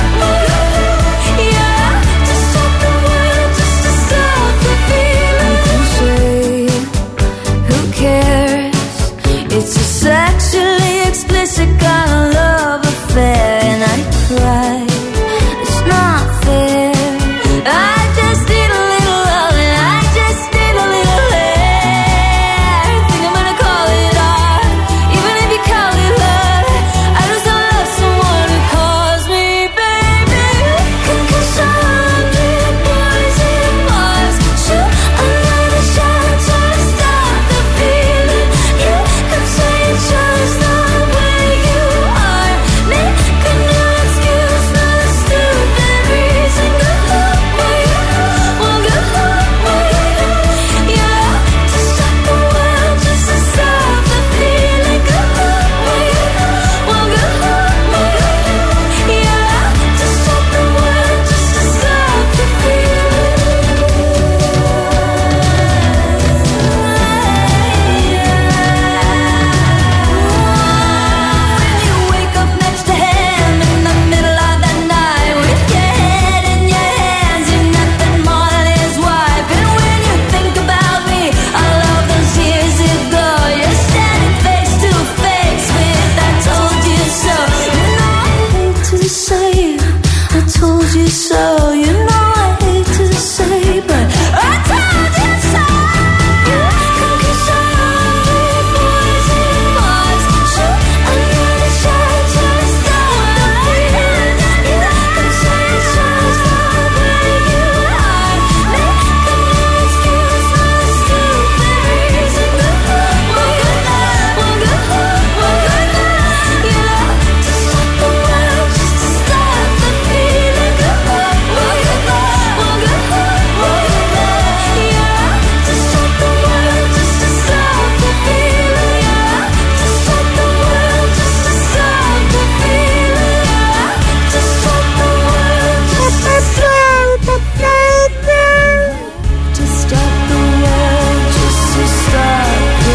Speaker 14: away. Yeah, to stop the world, just to stop the feeling. Cliche, who cares? It's a sexually explicit kind of love affair, and I cry. It's not fair. I just need a little love, and I just need a little air. Think I'm gonna call it art, even if you call it love. I just don't love someone who calls me baby. Cause I'm the boys and boys shoot another shot to stop the feeling. You could say it's just the way you are. Make a new excuse, no stupid reason. Go away, well go away. Yeah, to stop the world, just to stop the feeling. Go away, well go away. Yeah, to stop the world, just to stop the feeling. You wake up next to him in the middle of the night with your head in your hands, you're nothing more than his wife. And when you think about me, all of those years ago, you're standing face to face with I told you so. You know I hate to say it, I told you so. You know I hate to say, but I told you so. Cause I'm the boys and boys shoot another shot to stop the feeling. You can say it's just the way you are. Make a new excuse, no stupid reason. Go away, well go away. Yeah, to stop the world, just to stop the feeling. Go away, well go away. Yeah, to stop the world, just to stop the feeling. Yeah, to stop the world, just to stop the feeling. Yeah, to stop the world, just to stop the feeling. To stop the world, just to stop the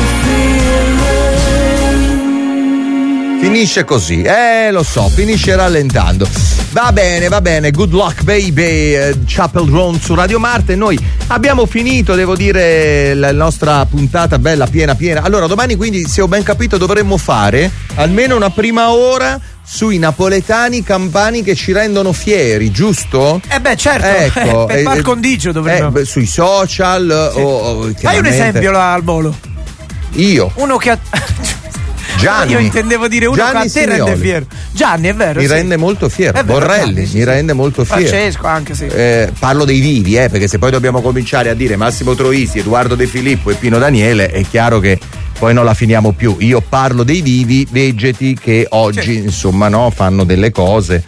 Speaker 14: feeling.
Speaker 2: Finisce così, eh lo so, finisce rallentando. Va bene, va bene, good luck baby, eh, Chapel Roan su Radio Marte. Noi abbiamo finito, devo dire, la nostra puntata bella, piena, piena. Allora domani quindi, se ho ben capito, dovremmo fare almeno una prima ora sui napoletani campani che ci rendono fieri, giusto?
Speaker 3: Eh beh, certo,
Speaker 2: Ecco,
Speaker 3: eh, per
Speaker 2: eh,
Speaker 3: par condicio dovremmo.
Speaker 2: eh, beh, sui social
Speaker 3: Sì.
Speaker 2: o, o
Speaker 3: Fai un
Speaker 2: chiaramente-
Speaker 3: esempio là, al volo.
Speaker 2: Io,
Speaker 3: Uno che ha...
Speaker 2: Gianni.
Speaker 3: Io intendevo dire uno
Speaker 2: Gianni
Speaker 3: che a te rende
Speaker 2: Simioli.
Speaker 3: fiero. Gianni, è vero.
Speaker 2: mi
Speaker 3: sì.
Speaker 2: rende molto fiero.
Speaker 3: È vero,
Speaker 2: Borrelli
Speaker 3: Gianni, sì,
Speaker 2: mi
Speaker 3: sì.
Speaker 2: rende molto fiero.
Speaker 3: Francesco anche, sì.
Speaker 2: Eh, parlo dei vivi, eh, perché se poi dobbiamo cominciare a dire Massimo Troisi, Edoardo De Filippo e Pino Daniele, è chiaro che poi non la finiamo più. Io parlo dei vivi vegeti che oggi,
Speaker 3: Sì.
Speaker 2: insomma, no, fanno delle cose.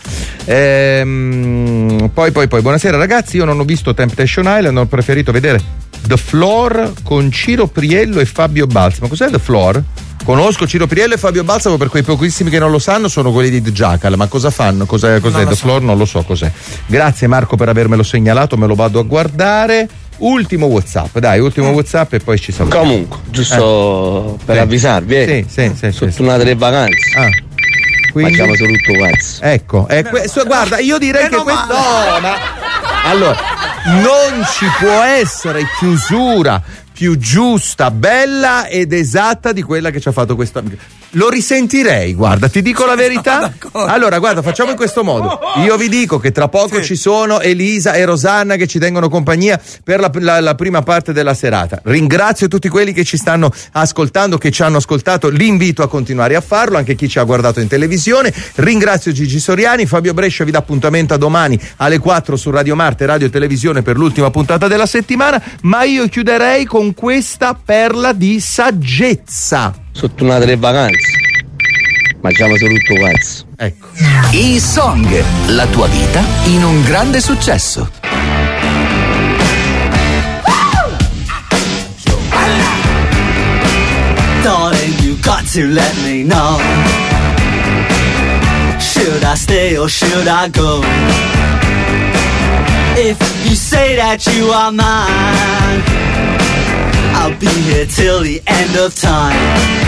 Speaker 2: Ehm, poi, poi, poi, buonasera ragazzi. Io non ho visto Temptation Island, ho preferito vedere The Floor con Ciro Priello e Fabio Balsamo. Ma cos'è The Floor? Conosco Ciro Priello e Fabio Balsamo, per quei pochissimi che non lo sanno, sono quelli di The Jackal. Ma cosa fanno? Cos'è, cos'è The
Speaker 3: so.
Speaker 2: Floor? Non lo so cos'è. Grazie Marco per avermelo segnalato, me lo vado a guardare. ultimo WhatsApp, dai, ultimo WhatsApp e poi ci salutiamo.
Speaker 6: Comunque, giusto
Speaker 2: Eh.
Speaker 6: per
Speaker 2: Sì.
Speaker 6: avvisarvi, eh.
Speaker 2: Sì, sì, sì,
Speaker 6: sono
Speaker 2: sì,
Speaker 6: tornate le vacanze.
Speaker 2: Ah. Quindi-
Speaker 6: Mangiamo solo tutto cazzo.
Speaker 2: Ecco, è questo, guarda, io direi che questo. No, ma allora, non ci può essere chiusura più giusta, bella ed esatta di quella che ci ha fatto questo amico. Lo risentirei, guarda, ti dico la verità. Allora, guarda, facciamo in questo modo. Io vi dico che tra poco ci sono Elisa e Rosanna che ci tengono compagnia per la, la- la prima parte della serata. Ringrazio tutti quelli che ci stanno ascoltando, che ci hanno ascoltato. Li invito a continuare a farlo, anche chi ci ha guardato in televisione. Ringrazio Gigi Soriani. Fabio Brescia vi dà appuntamento a domani alle quattro su Radio Marte, Radio Televisione, per l'ultima puntata della settimana. Ma io chiuderei con questa perla di saggezza.
Speaker 6: Sono tornate le vacanze. Mangiamo solo tutto cazzo.
Speaker 2: Ecco.
Speaker 1: I Song, la tua vita in un grande successo.
Speaker 8: Darling, you got to let me know. Should I stay or should I go? If you say that you are mine, I'll be here till the end of time.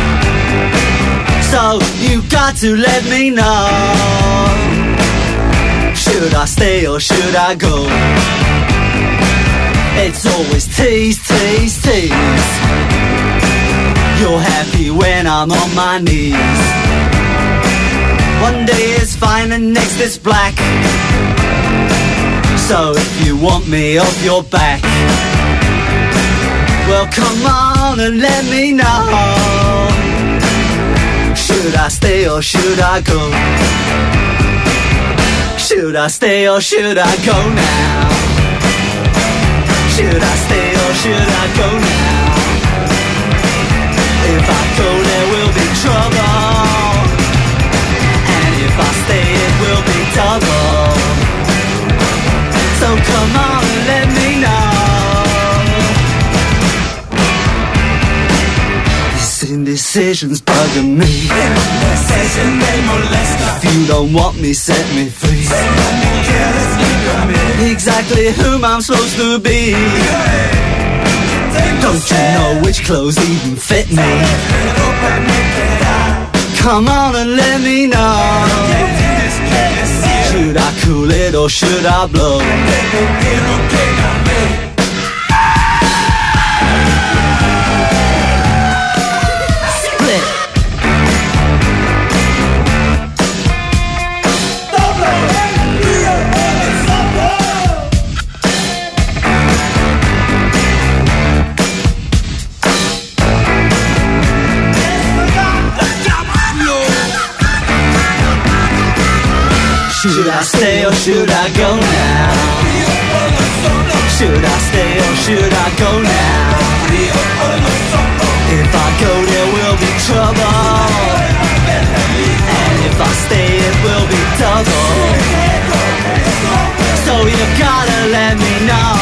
Speaker 8: So you got to let me know. Should I stay or should I go? It's always tease, tease, tease. You're happy when I'm on my knees. One day is fine and next is black. So if you want me off your back, well come on and let me know. Should I stay or should I go? Should I stay or should I go now? Should I stay or should I go now? If I go there will be trouble, and if I stay it will be double. So come on and let me know. This indecision's bugging me. If you don't want me, set me free. Exactly whom I'm supposed to be. Don't you know which clothes even fit me? Come on and let me know. Should I cool it or should I blow? Split. Should I stay or should I go now? Should I stay or should I go now? If I go there will be trouble, and if I stay it will be double. So you gotta let me know.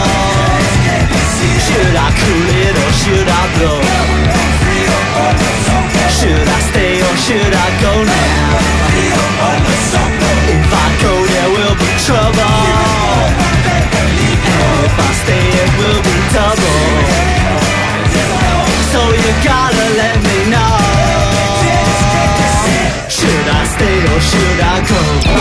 Speaker 8: Should I cool it or should I blow? Should I stay or should I go now? If I go there will be trouble, and if I stay it will be double. So you gotta let me know. Should I stay or should I go?